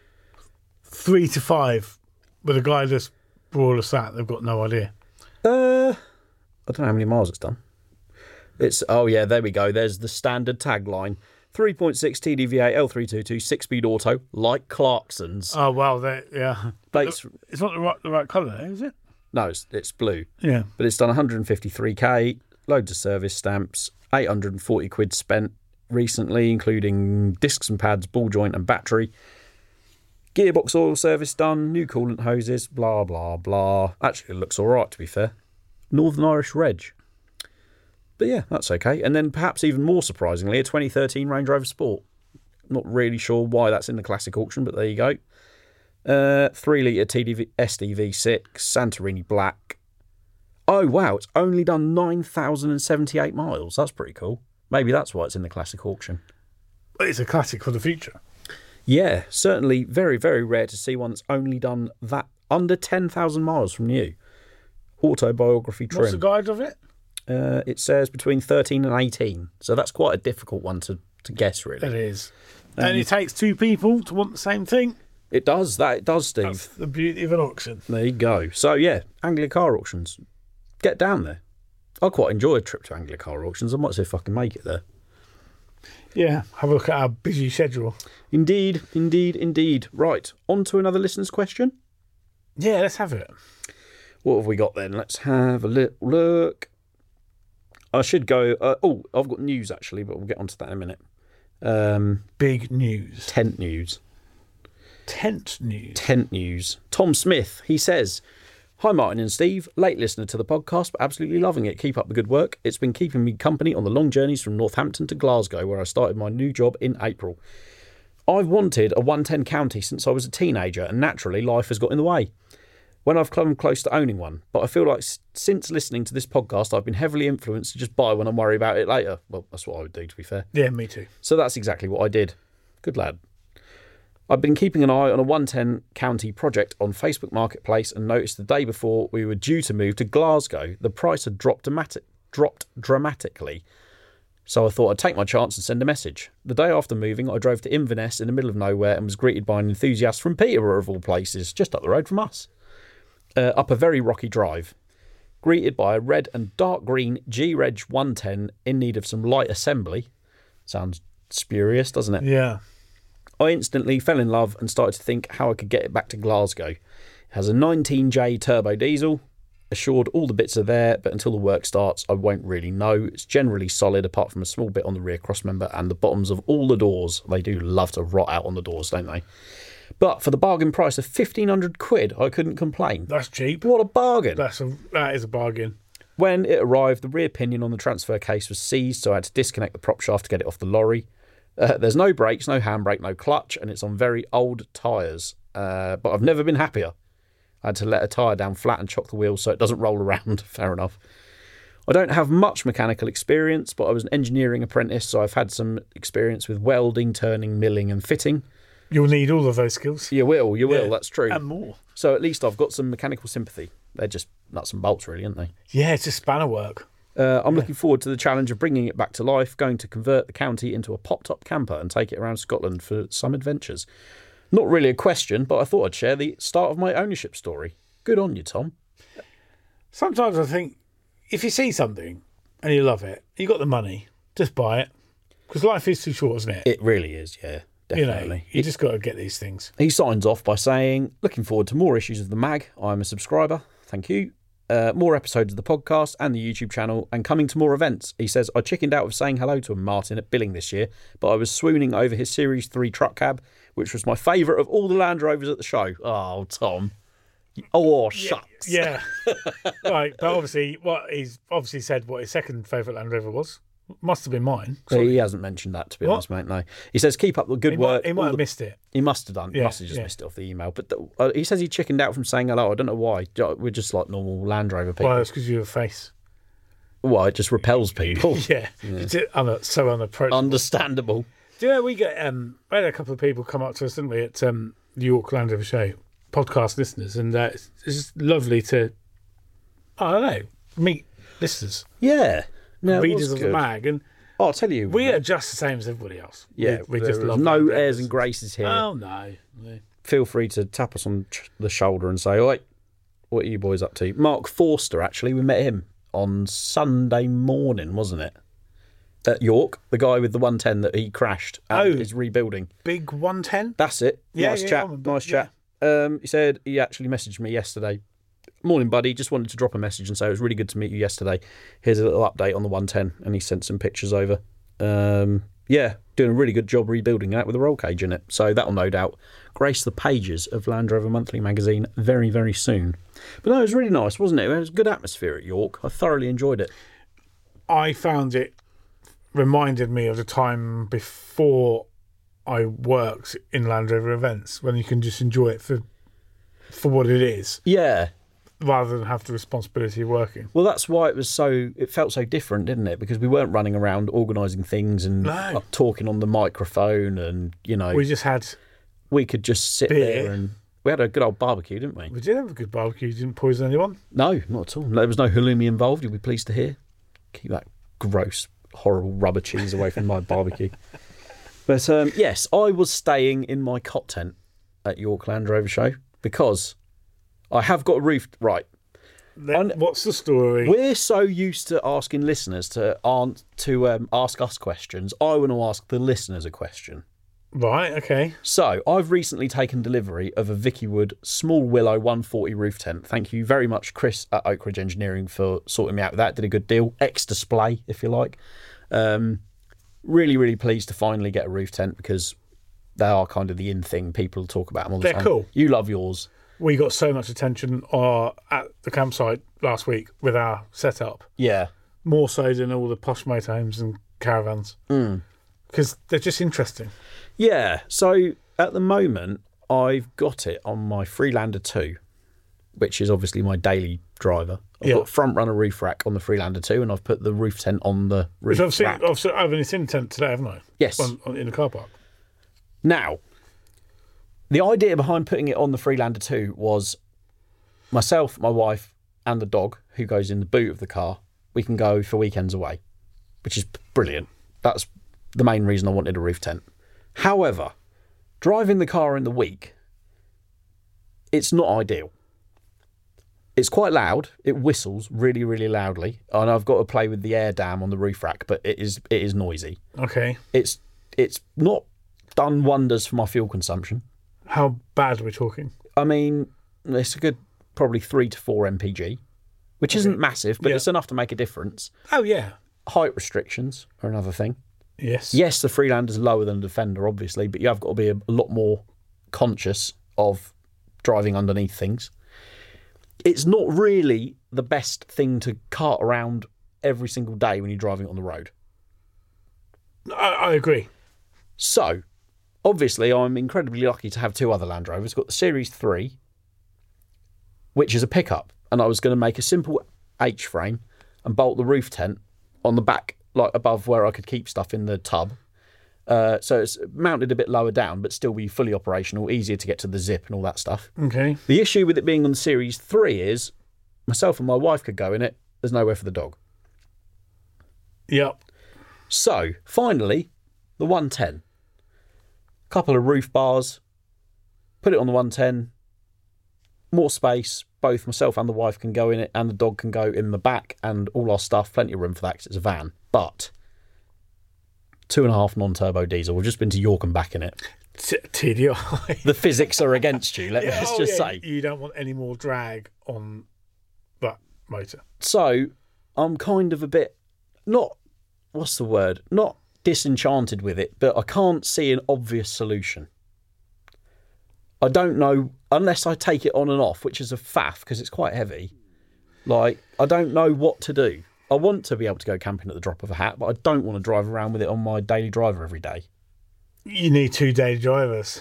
Three to five with a guy that's brought us that. They've got no idea. Uh, I don't know how many miles it's done. It's oh yeah, there we go. There's the standard tagline: three point six T D V eight L three twenty-two, six-speed auto, like Clarkson's. Oh well, they, yeah. Plates, It's not the right the right colour, is it? no, it's, it's blue, Yeah. but it's done one hundred fifty-three k, loads of service stamps, eight hundred forty quid spent recently, including discs and pads, ball joint and battery. Gearbox oil service done, new coolant hoses, blah, blah, blah. Actually, it looks all right, to be fair. Northern Irish reg. But yeah, that's okay. And then perhaps even more surprisingly, a twenty thirteen Range Rover Sport. Not really sure why that's in the classic auction, but there you go. Uh, three litre T D V S D V six, Santorini Black. Oh, wow, it's only done nine thousand seventy-eight miles. That's pretty cool. Maybe that's why it's in the classic auction. It's a classic for the future. Yeah, certainly very, very rare to see one that's only done that under ten thousand miles from new. Autobiography trim. What's the guide of it? Uh, it says between thirteen and eighteen. So that's quite a difficult one to, to guess, really. It is. Um, and it takes two people to want the same thing. It does, that it does, Steve. That's the beauty of an auction. There you go. So, yeah, Anglia Car Auctions. Get down there. I quite enjoy a trip to Anglia Car Auctions. I might see if I can make it there. Yeah, have a look at our busy schedule. Indeed, indeed, indeed. Right, on to another listener's question. Yeah, let's have it. What have we got then? Let's have a little look. I should go... Uh, oh, I've got news, actually, but we'll get onto that in a minute. Um, Big news. tent news. Tent news. Tent news. Tom Smith, he says... Hi Martin and Steve, late listener to the podcast, but absolutely loving it. Keep up the good work. It's been keeping me company on the long journeys from Northampton to Glasgow, where I started my new job in April. I've wanted a one ten County since I was a teenager, and naturally life has got in the way when I've come close to owning one. But I feel like s- since listening to this podcast, I've been heavily influenced to just buy when I'm worried about it later. Well, that's what I would do, to be fair. Yeah, me too. So that's exactly what I did. Good lad. I've been keeping an eye on a one ten County project on Facebook Marketplace and noticed the day before we were due to move to Glasgow, the price had dropped, dramatic, dropped dramatically. So I thought I'd take my chance and send a message. The day after moving, I drove to Inverness in the middle of nowhere and was greeted by an enthusiast from Peterborough, of all places, just up the road from us, uh, up a very rocky drive. Greeted by a red and dark green G-Reg one ten in need of some light assembly. Sounds spurious, doesn't it? Yeah. I instantly fell in love and started to think how I could get it back to Glasgow. It has a nineteen J turbo diesel. Assured all the bits are there, but until the work starts, I won't really know. It's generally solid, apart from a small bit on the rear crossmember and the bottoms of all the doors. They do love to rot out on the doors, don't they? But for the bargain price of fifteen hundred quid, I couldn't complain. That's cheap. What a bargain. That's a that is a bargain. When it arrived, the rear pinion on the transfer case was seized, so I had to disconnect the prop shaft to get it off the lorry. Uh, there's no brakes, no handbrake, no clutch, and it's on very old tyres. Uh, but I've never been happier. I had to let a tyre down flat and chock the wheels so it doesn't roll around. Fair enough. I don't have much mechanical experience, but I was an engineering apprentice, so I've had some experience with welding, turning, milling and fitting. You'll need all of those skills. You will, you will, Yeah, that's true. And more. So at least I've got some mechanical sympathy. They're just nuts and bolts, really, aren't they? Yeah, it's just spanner work. Uh, I'm looking forward to the challenge of bringing it back to life, going to convert the County into a pop-top camper and take it around Scotland for some adventures. Not really a question, but I thought I'd share the start of my ownership story. Good on you, Tom. Sometimes I think if you see something and you love it, you got the money, just buy it. Because life is too short, isn't it? It really is, yeah, definitely. You know, you just got to get these things. He signs off by saying, looking forward to more issues of the mag. I'm a subscriber. Thank you. Uh, more episodes of the podcast and the YouTube channel, and coming to more events. He says, I chickened out of saying hello to him, Martin, at Billing this year, but I was swooning over his Series three truck cab, which was my favourite of all the Land Rovers at the show. Oh, Tom. Oh, shucks. Yeah. Right, but obviously, what he's obviously said what his second favourite Land Rover was. Must have been mine. He hasn't mentioned that, to be What? honest, mate, no. He says, keep up the good He work. might, he might All have the- missed it. He must have done. He Yeah, must have just yeah. missed it off the email. But the, uh, he says he chickened out from saying hello. I don't know why. We're just like normal Land Rover people. Well, it's because you have a face. Well, it just repels people. Yeah. It's un- so unapproachable. Understandable. Do you know, we get, um, we had a couple of people come up to us, didn't we, at um, the York Land Rover show, podcast listeners, and uh, it's, it's just lovely to, I don't know, meet listeners, Yeah. No, it readers was of good. the mag, and Oh, I'll tell you. we are just the same as everybody else. Yeah, we, we there just is love no Land airs Rovers. and graces here. Oh no, no. Feel free to tap us on ch- the shoulder and say, "Oi, what are you boys up to?" Mark Forster, actually, we met him on Sunday morning, wasn't it? At York, the guy with the one ten that he crashed and Oh. is rebuilding. Big one ten. That's it. Yeah, nice yeah, I chat. remember. Nice chat. Um, he said he actually messaged me yesterday. Morning, buddy. Just wanted to drop a message and say it was really good to meet you yesterday. Here's a little update on the one ten, and he sent some pictures over. Um, yeah, doing a really good job rebuilding that with a roll cage in it. So that'll no doubt grace the pages of Land Rover Monthly magazine very, very soon. But no, it was really nice, wasn't it? It was a good atmosphere at York. I thoroughly enjoyed it. I found it reminded me of the time before I worked in Land Rover events, when you can just enjoy it for for what it is, Yeah. rather than have the responsibility of working. Well, that's why it was so. It felt so different, didn't it? Because we weren't running around organising things and No. uh, talking on the microphone, and you know, We just had, we could just sit Beer. there and we had a good old barbecue, didn't we? we did have a good barbecue. Didn't poison anyone. No, not at all. There was no halloumi involved. You'll be pleased to hear. Keep that gross, horrible rubber cheese away from my barbecue. But um, yes, I was staying in my cot tent at York Land Rover Show because I have got a roof. Right, Then, what's the story? we're so used to asking listeners to aren't to um, ask us questions. I want to ask the listeners a question. Right, okay. So, I've recently taken delivery of a Vicky Wood Small Willow one forty roof tent. Thank you very much, Chris at Oak Ridge Engineering, for sorting me out with that. Did a good deal. Ex-display, if you like. Um, really, really pleased to finally get a roof tent because they are kind of the in thing. People talk about them all the They're time. cool. You love yours. We got so much attention uh, at the campsite last week with our setup, Yeah. more so than all the posh motorhomes and caravans, because they're just interesting. Yeah. So, at the moment, I've got it on my Freelander two, which is obviously my daily driver. I've Yeah. got front runner roof rack on the Freelander two, and I've put the roof tent on the roof Which I've seen, rack. I've, seen- I've only seen the tent today, haven't I? Yes. On, on, in the car park. Now, the idea behind putting it on the Freelander two was myself, my wife, and the dog, who goes in the boot of the car, we can go for weekends away, which is brilliant. That's the main reason I wanted a roof tent. However, driving the car in the week, it's not ideal. It's quite loud. It whistles really, really loudly. And I've got to play with the air dam on the roof rack, but it is it is noisy. Okay. It's it's not done wonders for my fuel consumption. How bad are we talking? I mean, it's a good probably three to four M P G, which isn't massive, but Yeah. it's enough to make a difference. Oh, yeah. Height restrictions are another thing. Yes. Yes, the Freelander's lower than the Defender, obviously, but you have got to be a, a lot more conscious of driving underneath things. It's not really the best thing to cart around every single day when you're driving on the road. I, I agree. So, obviously, I'm incredibly lucky to have two other Land Rovers. I've got the Series three, which is a pickup, and I was going to make a simple H-frame and bolt the roof tent on the back, like above where I could keep stuff in the tub. Uh, so it's mounted a bit lower down, but still be fully operational, easier to get to the zip and all that stuff. Okay. The issue with it being on the Series three is myself and my wife could go in it. There's nowhere for the dog. Yep. So, finally, the one ten. Couple of roof bars. Put it on the one ten. More space. Both myself and the wife can go in it, and the dog can go in the back, and all our stuff. Plenty of room for that because it's a van. But two and a half non-turbo diesel. We've just been to York and back in it. T- T D I. The physics are against you, let me Yeah, just oh, just yeah, say. You don't want any more drag on that motor. So I'm kind of a bit, not, what's the word? Not disenchanted with it, but I can't see an obvious solution. I don't know, unless I take it on and off, which is a faff because it's quite heavy. Like, I don't know what to do. I want to be able to go camping at the drop of a hat, but I don't want to drive around with it on my daily driver every day. You need two daily drivers.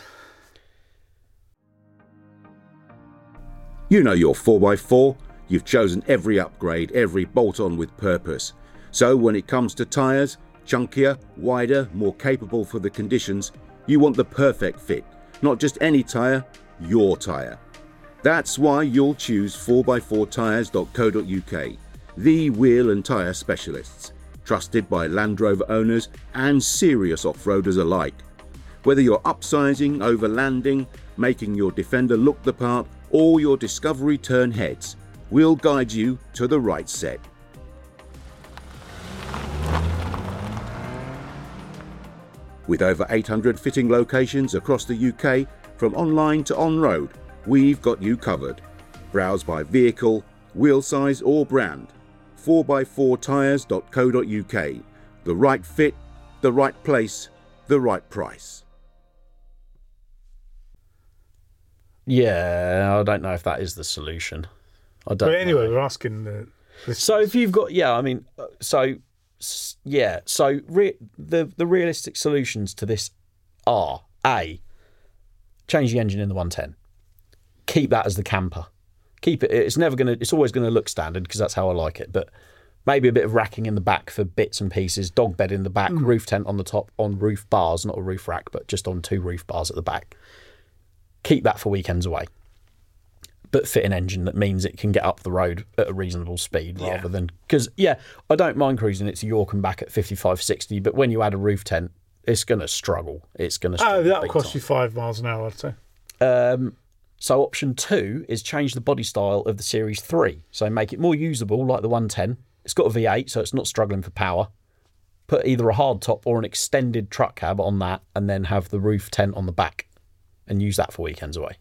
You know your four by four. You've chosen every upgrade, every bolt-on with purpose. So when it comes to tyres, chunkier, wider, more capable for the conditions, you want the perfect fit. Not just any tyre, your tyre. That's why you'll choose four by four tyres dot co dot uk, the wheel and tyre specialists, trusted by Land Rover owners and serious off-roaders alike. Whether you're upsizing, overlanding, making your Defender look the part, or your Discovery turn heads, we'll guide you to the right set. With over eight hundred fitting locations across the U K, from online to on-road, we've got you covered. Browse by vehicle, wheel size or brand. four by four tyres dot co dot uk. The right fit, the right place, the right price. Yeah, I don't know if that is the solution. I don't But anyway, know. we're asking the... the So if you've got, yeah, I mean, uh, so, s- yeah, so re- the, the realistic solutions to this are, A, change the engine in the one ten. Keep that as the camper. Keep it, it's never going to, it's always going to look standard because that's how I like it, but maybe a bit of racking in the back for bits and pieces, dog bed in the back, Mm. roof tent on the top, on roof bars, not a roof rack, but just on two roof bars at the back. Keep that for weekends away. But fit an engine that means it can get up the road at a reasonable speed Yeah. rather than... Because, yeah, I don't mind cruising it to York and back at fifty-five, sixty, but when you add a roof tent, it's going to struggle. It's going to struggle. Oh, that'll big cost time. you five miles an hour, I'd say. Um, so option two is change the body style of the Series three. So make it more usable like the one ten. It's got a V eight, so it's not struggling for power. Put either a hard top or an extended truck cab on that and then have the roof tent on the back and use that for weekends away.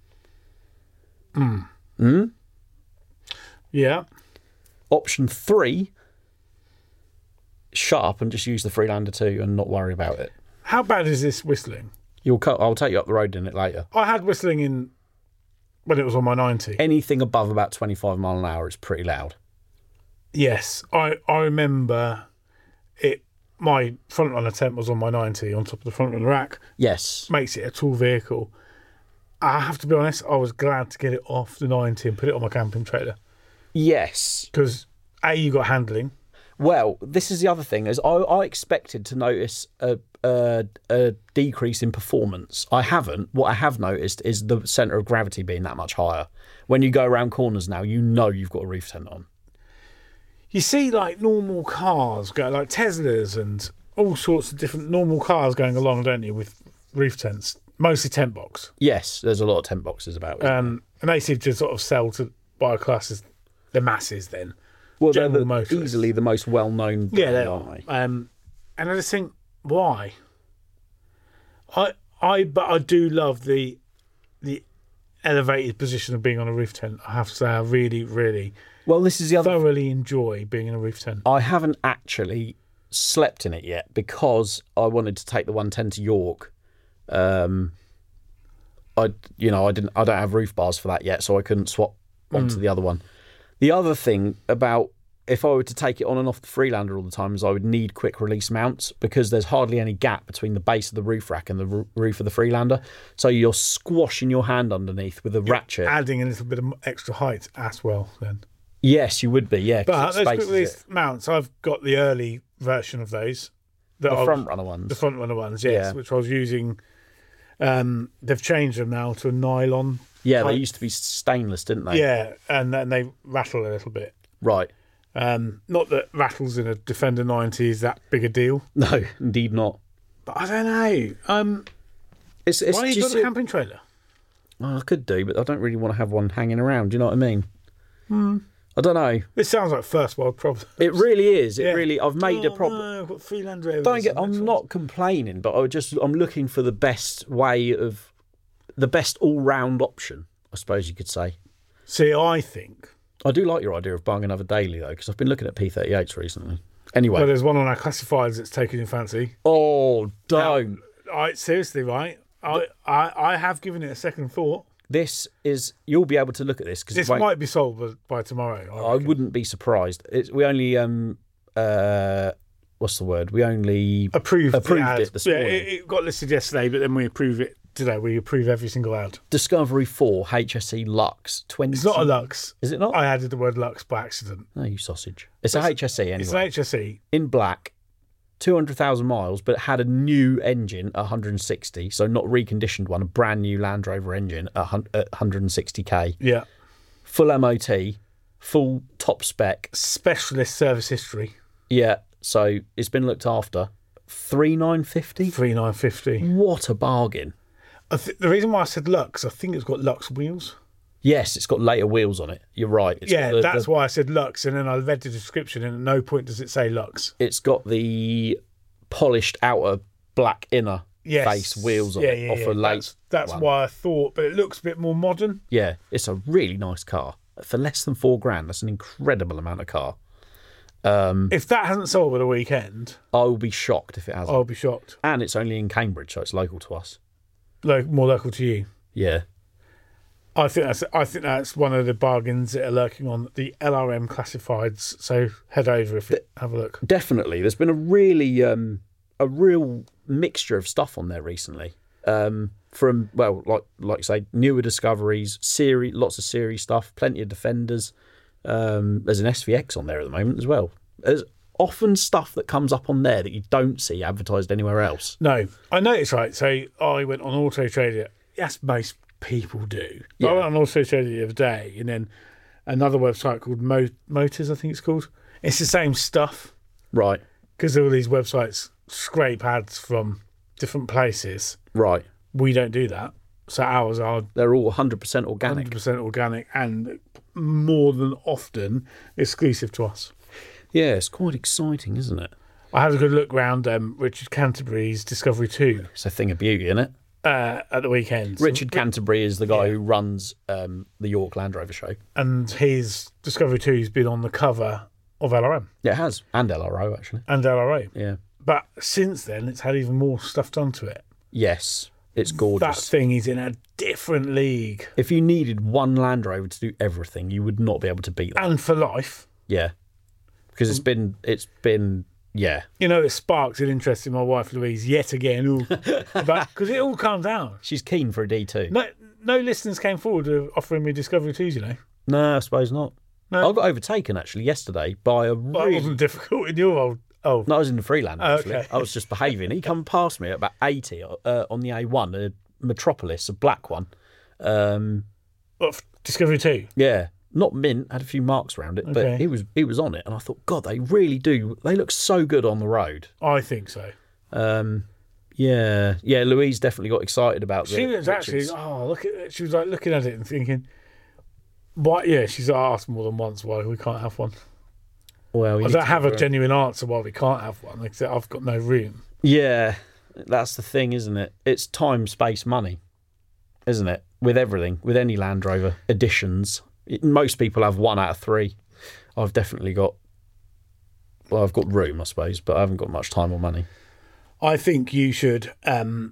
Mm. Mm? Yeah. Option three, shut up and just use the Freelander two and not worry about it. How bad is this whistling? You'll cut, I'll take you up the road in it later. I had whistling in when it was on my ninety. Anything above about twenty-five mile an hour is pretty loud. Yes, I, I remember it. My front runner tent was on my ninety on top of the front runner rack. Yes. Makes it a tall vehicle. I have to be honest, I was glad to get it off the ninety and put it on my camping trailer. Yes. Because, A, you got handling. Well, this is the other thing, is I, I expected to notice a, a, a decrease in performance. I haven't. What I have noticed is the centre of gravity being that much higher. When you go around corners now, you know you've got a roof tent on. You see, like, normal cars, go like Teslas and all sorts of different normal cars going along, don't you, with roof tents. Mostly tent box. Yes, there's a lot of tent boxes about. Um, and they seem to sort of sell to bioclasses, the masses then. Well, they're general the, motorists. easily the most well-known brand, Yeah, they aren't are. they? Um, and I just think, why? I, I, but I do love the, the elevated position of being on a roof tent. I have to say, I really, really Well, this is the other... thoroughly enjoy being in a roof tent. I haven't actually slept in it yet because I wanted to take the one ten to York. Um, I, you know, I didn't. I don't have roof bars for that yet, so I couldn't swap onto Mm. the other one. The other thing about if I were to take it on and off the Freelander all the time is I would need quick release mounts because there's hardly any gap between the base of the roof rack and the r- roof of the Freelander. So you're squashing your hand underneath with a ratchet. Adding a little bit of extra height as well, then. Yes, you would be. Yeah, 'cause But it those quick spaces release it. mounts, I've got the early version of those. that The I've- front runner ones. The front runner ones, yes, Yeah. which I was using. Um, they've changed them now to a nylon. Yeah, they type. used to be stainless, didn't they? Yeah, and then they rattle a little bit. Right. Um, not that rattles in a Defender ninety is that big a deal, No, indeed not. but I don't know. Um, It's, it's why you just got a camping trailer? Oh, I could do, but I don't really want to have one hanging around. Do you know what I mean? Hmm. I don't know. This sounds like first world problem. It really is. It Yeah. really. I've made oh, a problem. No, I've got three Land Rovers. Don't get. and I'm next not complaining, but I just. I'm looking for the best way of, the best all-round option. I suppose you could say. See, I think I do like your idea of buying another daily, though, because I've been looking at P thirty-eights recently. Anyway. Well, there's one on our classifieds that's taken your fancy. Oh, don't. Now, I, seriously, right? I, I, I have given it a second thought. This is, you'll be able to look at this. Cause this wait, might be sold by, by tomorrow. I, I wouldn't be surprised. It's, we only, um, uh, what's the word? We only approved, approved the ad. it this yeah, morning. It, it got listed yesterday, but then we approve it today. We approve every single ad. Discovery four H S E Lux. twenty It's not a Lux. Is it not? I added the word Lux by accident. No, you sausage. It's a H S E anyway. It's an H S E. In black, two hundred thousand miles, but it had a new engine at one hundred sixty, so not reconditioned one, a brand new Land Rover engine at one hundred sixty k. Yeah. Full M O T, full top spec. Specialist service history. Yeah, so it's been looked after. three nine fifty. three nine fifty. What a bargain. I th- the reason why I said Lux, I think it's got Lux wheels. Yes, it's got later wheels on it. You're right. It's yeah, got the, that's the, why I said Lux, and then I read the description, and at no point does it say Lux. It's got the polished outer black inner Yes. face wheels on yeah, it yeah, off yeah. a late That's, that's one. why I thought, but it looks a bit more modern. Yeah, it's a really nice car. For less than four grand, that's an incredible amount of car. Um, If that hasn't sold by the weekend, I will be shocked if it hasn't. I'll be shocked. And it's only in Cambridge, so it's local to us. Lo- more local to you. Yeah. I think that's I think that's one of the bargains that are lurking on the L R M classifieds. So head over if it, have a look. Definitely. There's been a really, um, a real mixture of stuff on there recently. Um, from, well, like like I say, newer discoveries, series, lots of series stuff, plenty of Defenders. Um, there's an S V X on there at the moment as well. There's often stuff that comes up on there that you don't see advertised anywhere else. No, I noticed, right. So I went on Auto Trader. Yes, most people do. Yeah. I went on Auto Trader the other day, and then another website called Mo- Motors, I think it's called. It's the same stuff Right, because all these websites scrape ads from different places. right. We don't do that. So ours are They're all one hundred percent organic. one hundred percent organic and more than often exclusive to us. Yeah, it's quite exciting, isn't it? I had a good look round um, Richard Canterbury's Discovery two It's a thing of beauty, isn't it? uh, at the weekend. Richard Canterbury is the guy Yeah. who runs um, the York Land Rover show. And his Discovery two's been on the cover of L R M Yeah, it has. And L R O, actually. and L R O. Yeah. But since then, it's had even more stuff done to it. Yes, it's That gorgeous. thing is in a different league. If you needed one Land Rover to do everything, you would not be able to beat that. And for life. Yeah. Because it's been, it's been, yeah. You know, it sparked an interest in my wife Louise yet again. Because it all calmed down. She's keen for a D two. No, no listeners came forward to offering me Discovery twos, you know. No, I suppose not. No. I got overtaken, actually, yesterday by a Well, that really... wasn't difficult in your old. Oh, No, I was in the Freeland, Oh, actually. okay. I was just behaving. He come past me at about eighty uh, on the A one, a Metropolis, a black one. Um, what, Discovery two. yeah, not mint, had a few marks around it, but Okay. he was he was on it. And I thought, God, they really do. They look so good on the road. I think so. Um, yeah, yeah, Louise definitely got excited about the She was actually, Richards. oh, look at it. She was like looking at it and thinking, why? Yeah, she's asked more than once why we can't have one. Well, you I need don't to have give a her genuine answer why we can't have one. Like I said, I've got no room. Yeah, that's the thing, isn't it? It's time, space, money, isn't it? With everything, with any Land Rover editions, it, most people have one out of three. I've definitely got. Well, I've got room, I suppose, but I haven't got much time or money. I think you should um,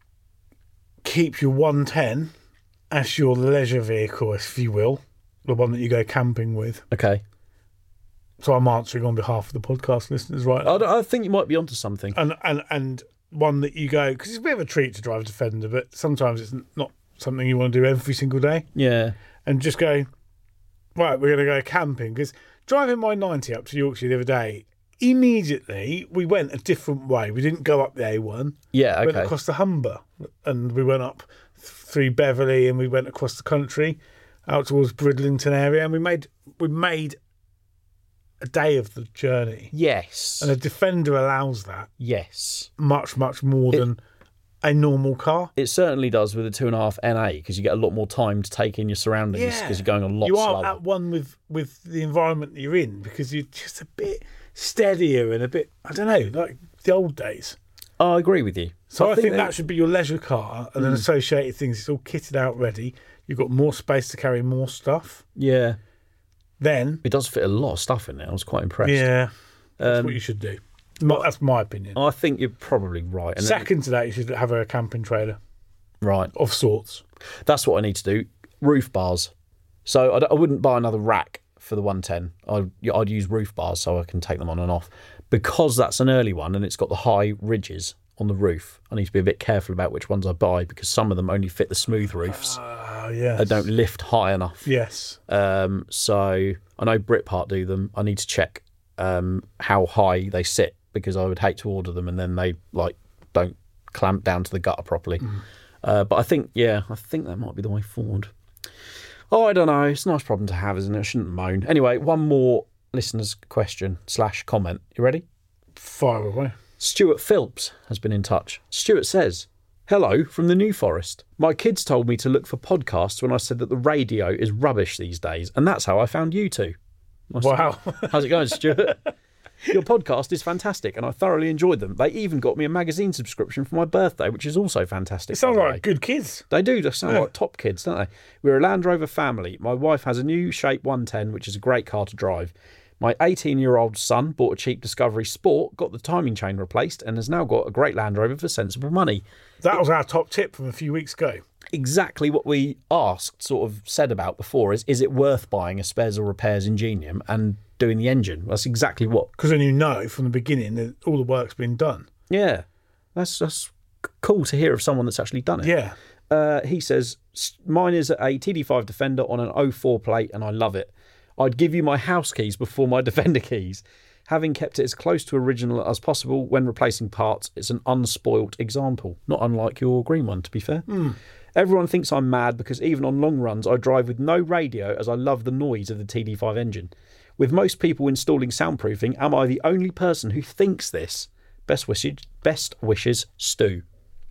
keep your one ten as your leisure vehicle, if you will, the one that you go camping with. Okay, So I'm answering on behalf of the podcast listeners, right? I, don't- I think you might be onto something. and and and one that you go, because it's a bit of a treat to drive a Defender, but sometimes it's not something you want to do every single day. Yeah, And just go, right, we're going to go camping. Because driving my ninety up to Yorkshire the other day, immediately we went a different way. We didn't go up the A one. yeah, We went okay, across the Humber, and we went up through Beverley, and we went across the country out towards Bridlington area, and we made we made a day of the journey. yes, And a Defender allows that yes. much, much more It- than a normal car. It certainly does with a two and a half N A because you get a lot more time to take in your surroundings because you're going a lot you are slower. at one with with the environment that you're in because you're just a bit steadier and a bit, I don't know, like the old days. I agree with you. So I, think, that- that should be your leisure car, and then associated things. It's all kitted out, ready. You've got more space to carry more stuff. yeah. Then, It does fit a lot of stuff in there. I was quite impressed. yeah, that's Um, what you should do. My, that's my opinion. I think you're probably right. And then- Second to that, you should have a camping trailer right. of sorts. That's what I need to do. Roof bars. So I, d- I wouldn't buy another rack for the one ten. I'd, I'd use roof bars so I can take them on and off. Because that's an early one and it's got the high ridges on the roof, I need to be a bit careful about which ones I buy because some of them only fit the smooth roofs. Oh, yeah. They don't lift high enough. Yes. Um, so I know Britpart do them. I need to check um, how high they sit because I would hate to order them and then they like don't clamp down to the gutter properly. Mm. Uh, but I think, yeah, I think that might be the way forward. Oh, I don't know. It's a nice problem to have, isn't it? I shouldn't moan. Anyway, one more listener's question slash comment. You ready? Fire away. Stuart Phillips has been in touch. Stuart says, hello from the New Forest. My kids told me to look for podcasts when I said that the radio is rubbish these days, and that's how I found you two. Nice. Wow. How's it going, Stuart? Your podcast is fantastic, and I thoroughly enjoyed them. They even got me a magazine subscription for my birthday, which is also fantastic. It sounds by the like way. good kids. They do. They sound Yeah. like top kids, don't they? We're a Land Rover family. My wife has a new Shape one ten, which is a great car to drive. My eighteen-year-old son bought a cheap Discovery Sport, got the timing chain replaced, and has now got a great Land Rover for sensible money. That was our top tip from a few weeks ago. Exactly what we asked, sort of said about before, is is it worth buying a spares or repairs Ingenium and doing the engine? That's exactly what... Because then you know from the beginning that all the work's been done. Yeah, that's, that's cool to hear of someone that's actually done it. Yeah. Uh, he says, mine is a T D five Defender on an oh four plate and I love it. I'd give you my house keys before my Defender keys. Having kept it as close to original as possible when replacing parts, it's an unspoilt example. Not unlike your green one, to be fair. Mm. Everyone thinks I'm mad because even on long runs, I drive with no radio as I love the noise of the T D five engine. With most people installing soundproofing, am I the only person who thinks this? Best wishes, best wishes, Stu.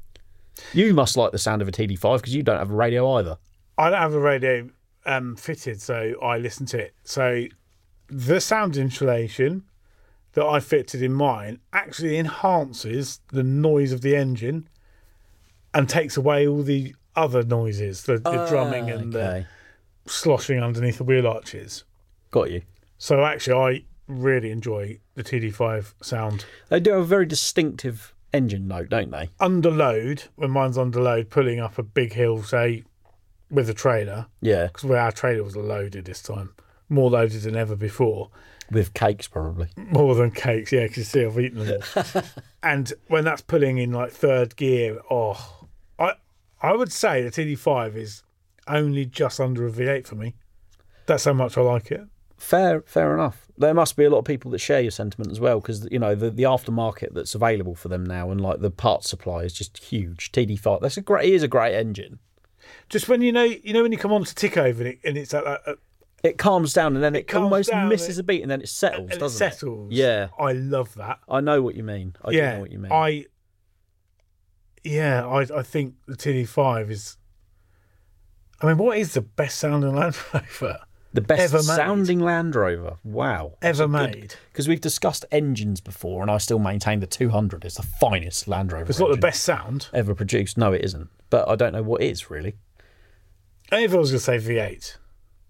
You must like the sound of a T D five because you don't have a radio either. I don't have a radio um, fitted, so I listen to it. So the sound insulation that I fitted in mine actually enhances the noise of the engine and takes away all the other noises, the, the Ah, drumming and okay. the sloshing underneath the wheel arches. Got you. So actually, I really enjoy the T D five sound. They do have a very distinctive engine note, don't they? Under load, when mine's under load, pulling up a big hill, say, with a trailer, Yeah, because our trailer was loaded this time, more loaded than ever before. with cakes probably. More than cakes, yeah, because you see I've eaten them all. And when that's pulling in like third gear, oh, I I would say the T D five is only just under a V eight for me. That's how much I like it. Fair, fair enough. There must be a lot of people that share your sentiment as well, because you know the, the aftermarket that's available for them now, and like the parts supply is just huge. T D five, that's a great. It is a great engine. Just when you know, you know when you come on to tick over and, it, and it's at that, uh, It calms down and then it, calms almost down misses and- a beat and then it settles, and it doesn't settles. it? Yeah, I love that. I know what you mean. I do yeah, know what you mean. I. Yeah, I I think the T D five is. I mean, what is the best sounding Land Rover the best ever made. sounding Land Rover. Wow. ever made? Because we've discussed engines before, and I still maintain the two hundred is the finest Land Rover It's not the engine best sound. ever produced. No, it isn't. But I don't know what is really. I if I was going to say V eight.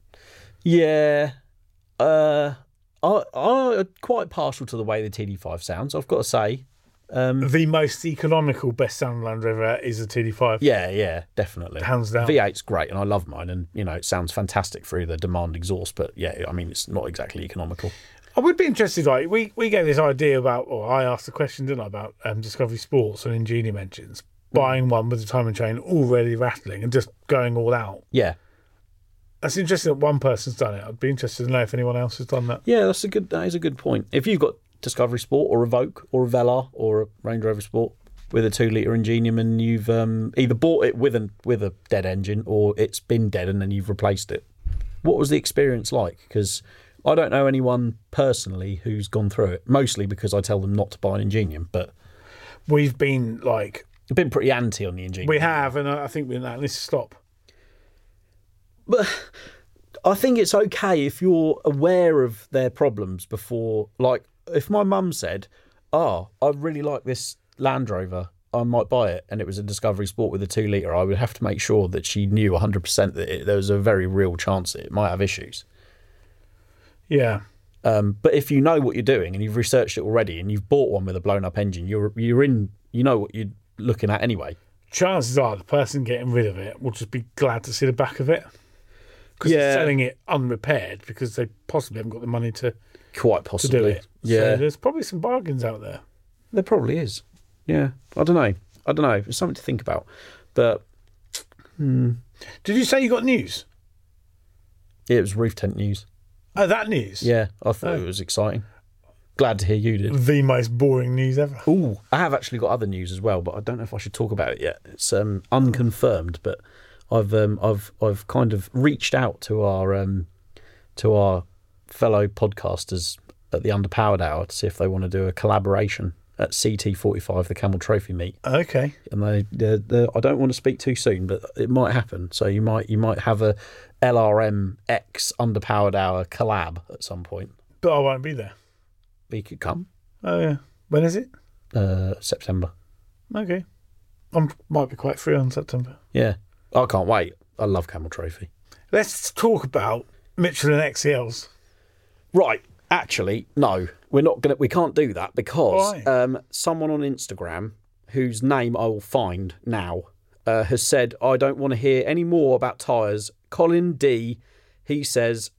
Yeah. Uh, I, I'm quite partial to the way the T D five sounds, I've got to say. Um, The most economical best sounding Land Rover is the T D five. yeah, yeah, definitely. Hands down. V eight's great, and I love mine, and you know it sounds fantastic through the demand exhaust. But yeah, I mean it's not exactly economical. I would be interested, like, we, we gave this idea about, or I asked the question, didn't I, about um, Discovery Sports and Ingenium engines, buying one with the timing chain already rattling and just going all out. Yeah, That's interesting that one person's done it. I'd be interested to know if anyone else has done that. yeah, that's a good. That is a good point. If you've got Discovery Sport or Evoque or a Velar or a Range Rover Sport with a two litre Ingenium, and you've um, either bought it with a with a dead engine or it's been dead and then you've replaced it, what was the experience like? Because I don't know anyone personally who's gone through it. Mostly because I tell them not to buy an Ingenium, but We've been, like, I've been pretty anti on the Ingenium. we have, and I I think we're let's stop. But I think it's okay if you're aware of their problems before. Like, if my mum said, oh, I really like this Land Rover, I might buy it, and it was a Discovery Sport with a two litre, I would have to make sure that she knew one hundred percent that it, there was a very real chance that it might have issues. Yeah. Um, but if you know what you're doing and you've researched it already and you've bought one with a blown up engine, you're you're in. You know what you're looking at anyway. Chances are the person getting rid of it will just be glad to see the back of it because Yeah. they're selling it unrepaired because they possibly haven't got the money to, Quite to possibly. do it. Yeah, So there's probably some bargains out there. there probably is. Yeah, I don't know. I don't know. It's something to think about. But Did you say you got news? it was roof tent news. Oh, that news? Yeah, I thought Oh. it was exciting. Glad to hear you did. The most boring news ever. Ooh, I have actually got other news as well, but I don't know if I should talk about it yet. It's um, unconfirmed, but I've um, I've I've kind of reached out to our um, to our fellow podcasters at the Underpowered Hour to see if they want to do a collaboration at C T forty-five, the Camel Trophy meet. Okay. And they, they're, they're, I don't want to speak too soon, but it might happen. So you might you might have a L R M X Underpowered Hour collab at some point. But I won't be there. We could come Oh, yeah. When is it? uh, September. Okay. I might be quite free on September. Yeah, I can't wait. I love Camel Trophy. Let's talk about Michelin X C Ls. Right, actually, no, we're not gonna. We can't do that because Why? um, someone on Instagram, whose name I will find now, uh, has said I don't want to hear any more about tyres. Colin D, he says.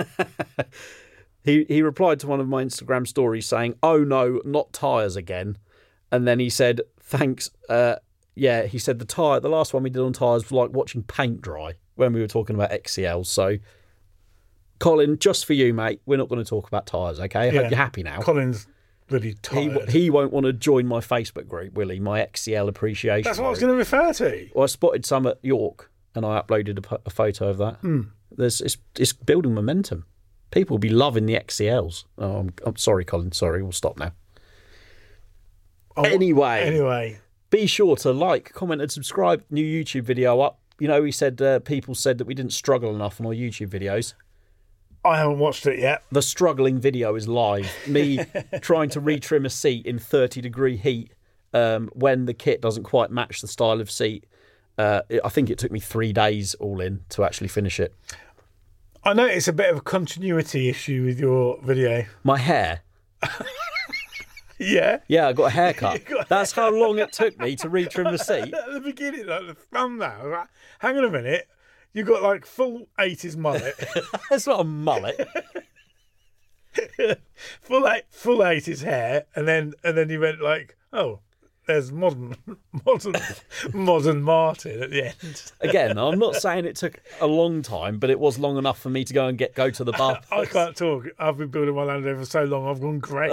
He he replied to one of my Instagram stories saying, "Oh no, not tyres again," and then he said, "Thanks." Uh, yeah, he said the tyre, the last one we did on tyres was like watching paint dry when we were talking about X C Ls. So, Colin, just for you, mate, we're not going to talk about tyres. Okay, I Yeah. hope you're happy now. Colin's really He tired. he won't want to join my Facebook group, will he? My X C L appreciation. That's what I was group. going to refer to. Well, I spotted some at York, and I uploaded a, po- a photo of that. Hmm. There's it's, it's building momentum. People will be loving the X C Ls. Oh, I'm, I'm sorry, Colin. Sorry, we'll stop now. Oh, Anyway. Anyway. Be sure to like, comment, and subscribe. New YouTube video up. You know, we said uh, people said that we didn't struggle enough on our YouTube videos. I haven't watched it yet. The struggling video is live. Me trying to retrim a seat in thirty degree heat um, when the kit doesn't quite match the style of seat. Uh, it, I think it took me three days all in to actually finish it. I know it's a bit of a continuity issue with your video. My hair. Yeah. Yeah, I got a haircut. You got a That's how long it took me to retrim the seat. At the beginning, like the thumbnail, I was like, hang on a minute. You got like full eighties mullet, It's not a mullet. full eight, full eighties hair, and then and then you went like, oh, there's modern, modern, modern Martin at the end. Again, I'm not saying it took a long time, but it was long enough for me to go and get go to the bar. I can't talk. I've been building my Land Rover for so long. I've gone grey.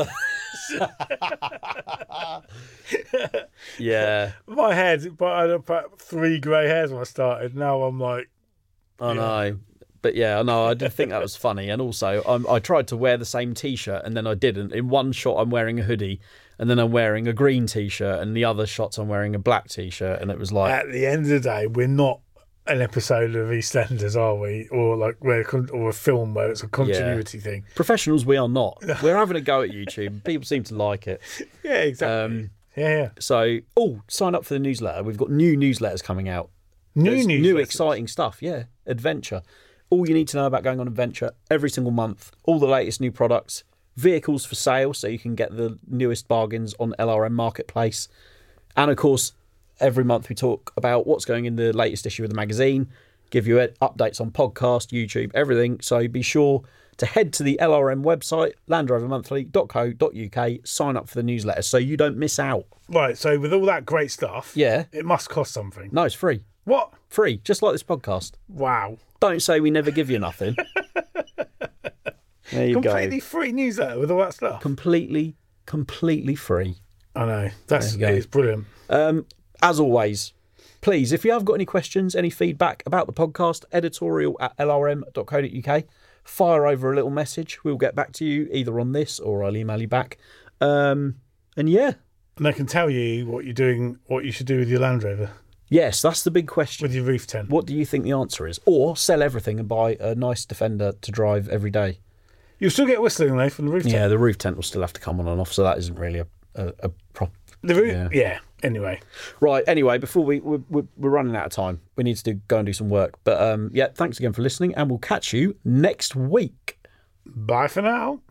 Yeah, My head, but I had about three grey hairs when I started. Now I'm like, I know. But yeah, I know. I did think that was funny. And also, um, I tried to wear the same T-shirt and then I didn't. In one shot, I'm wearing a hoodie and then I'm wearing a green T-shirt and the other shots, I'm wearing a black T-shirt. And it was like, at the end of the day, we're not an episode of EastEnders, are we? Or like we're con- or a film where it's a continuity thing. professionals, we are not. We're having a go at YouTube. People seem to like it. Yeah, exactly. Um, yeah, yeah. so, oh, sign up for the newsletter. We've got new newsletters coming out. New There's news. new exciting stuff. Yeah, adventure. All you need to know about going on adventure every single month. All the latest new products, vehicles for sale, so you can get the newest bargains on L R M Marketplace. And of course, every month we talk about what's going in the latest issue of the magazine, give you updates on podcast, YouTube, everything. So be sure to head to the L R M website, land rover monthly dot co dot uk, sign up for the newsletter so you don't miss out. Right, so with all that great stuff, Yeah. it must cost something. No, it's free. What? Free, just like this podcast. Wow. Don't say we never give you nothing. There you Completely go. free newsletter with all that stuff. Completely, completely free. I know. That's There you go. it's brilliant. Um, as always, please, if you have got any questions, any feedback about the podcast, editorial at l r m dot co dot uk, fire over a little message. We'll get back to you either on this or I'll email you back. Um, and yeah, And they can tell you what you're doing, what you should do with your Land Rover, yes, that's the big question. with your roof tent. What do you think the answer is? Or sell everything and buy a nice Defender to drive every day. You'll still get whistling though from the roof tent. Yeah, the roof tent will still have to come on and off, so that isn't really a, a, a prop. The roof, Yeah. yeah. Anyway, Right, anyway, before we, we're, we're we're running out of time. We need to do, go and do some work. But um, yeah, thanks again for listening, and we'll catch you next week. Bye for now.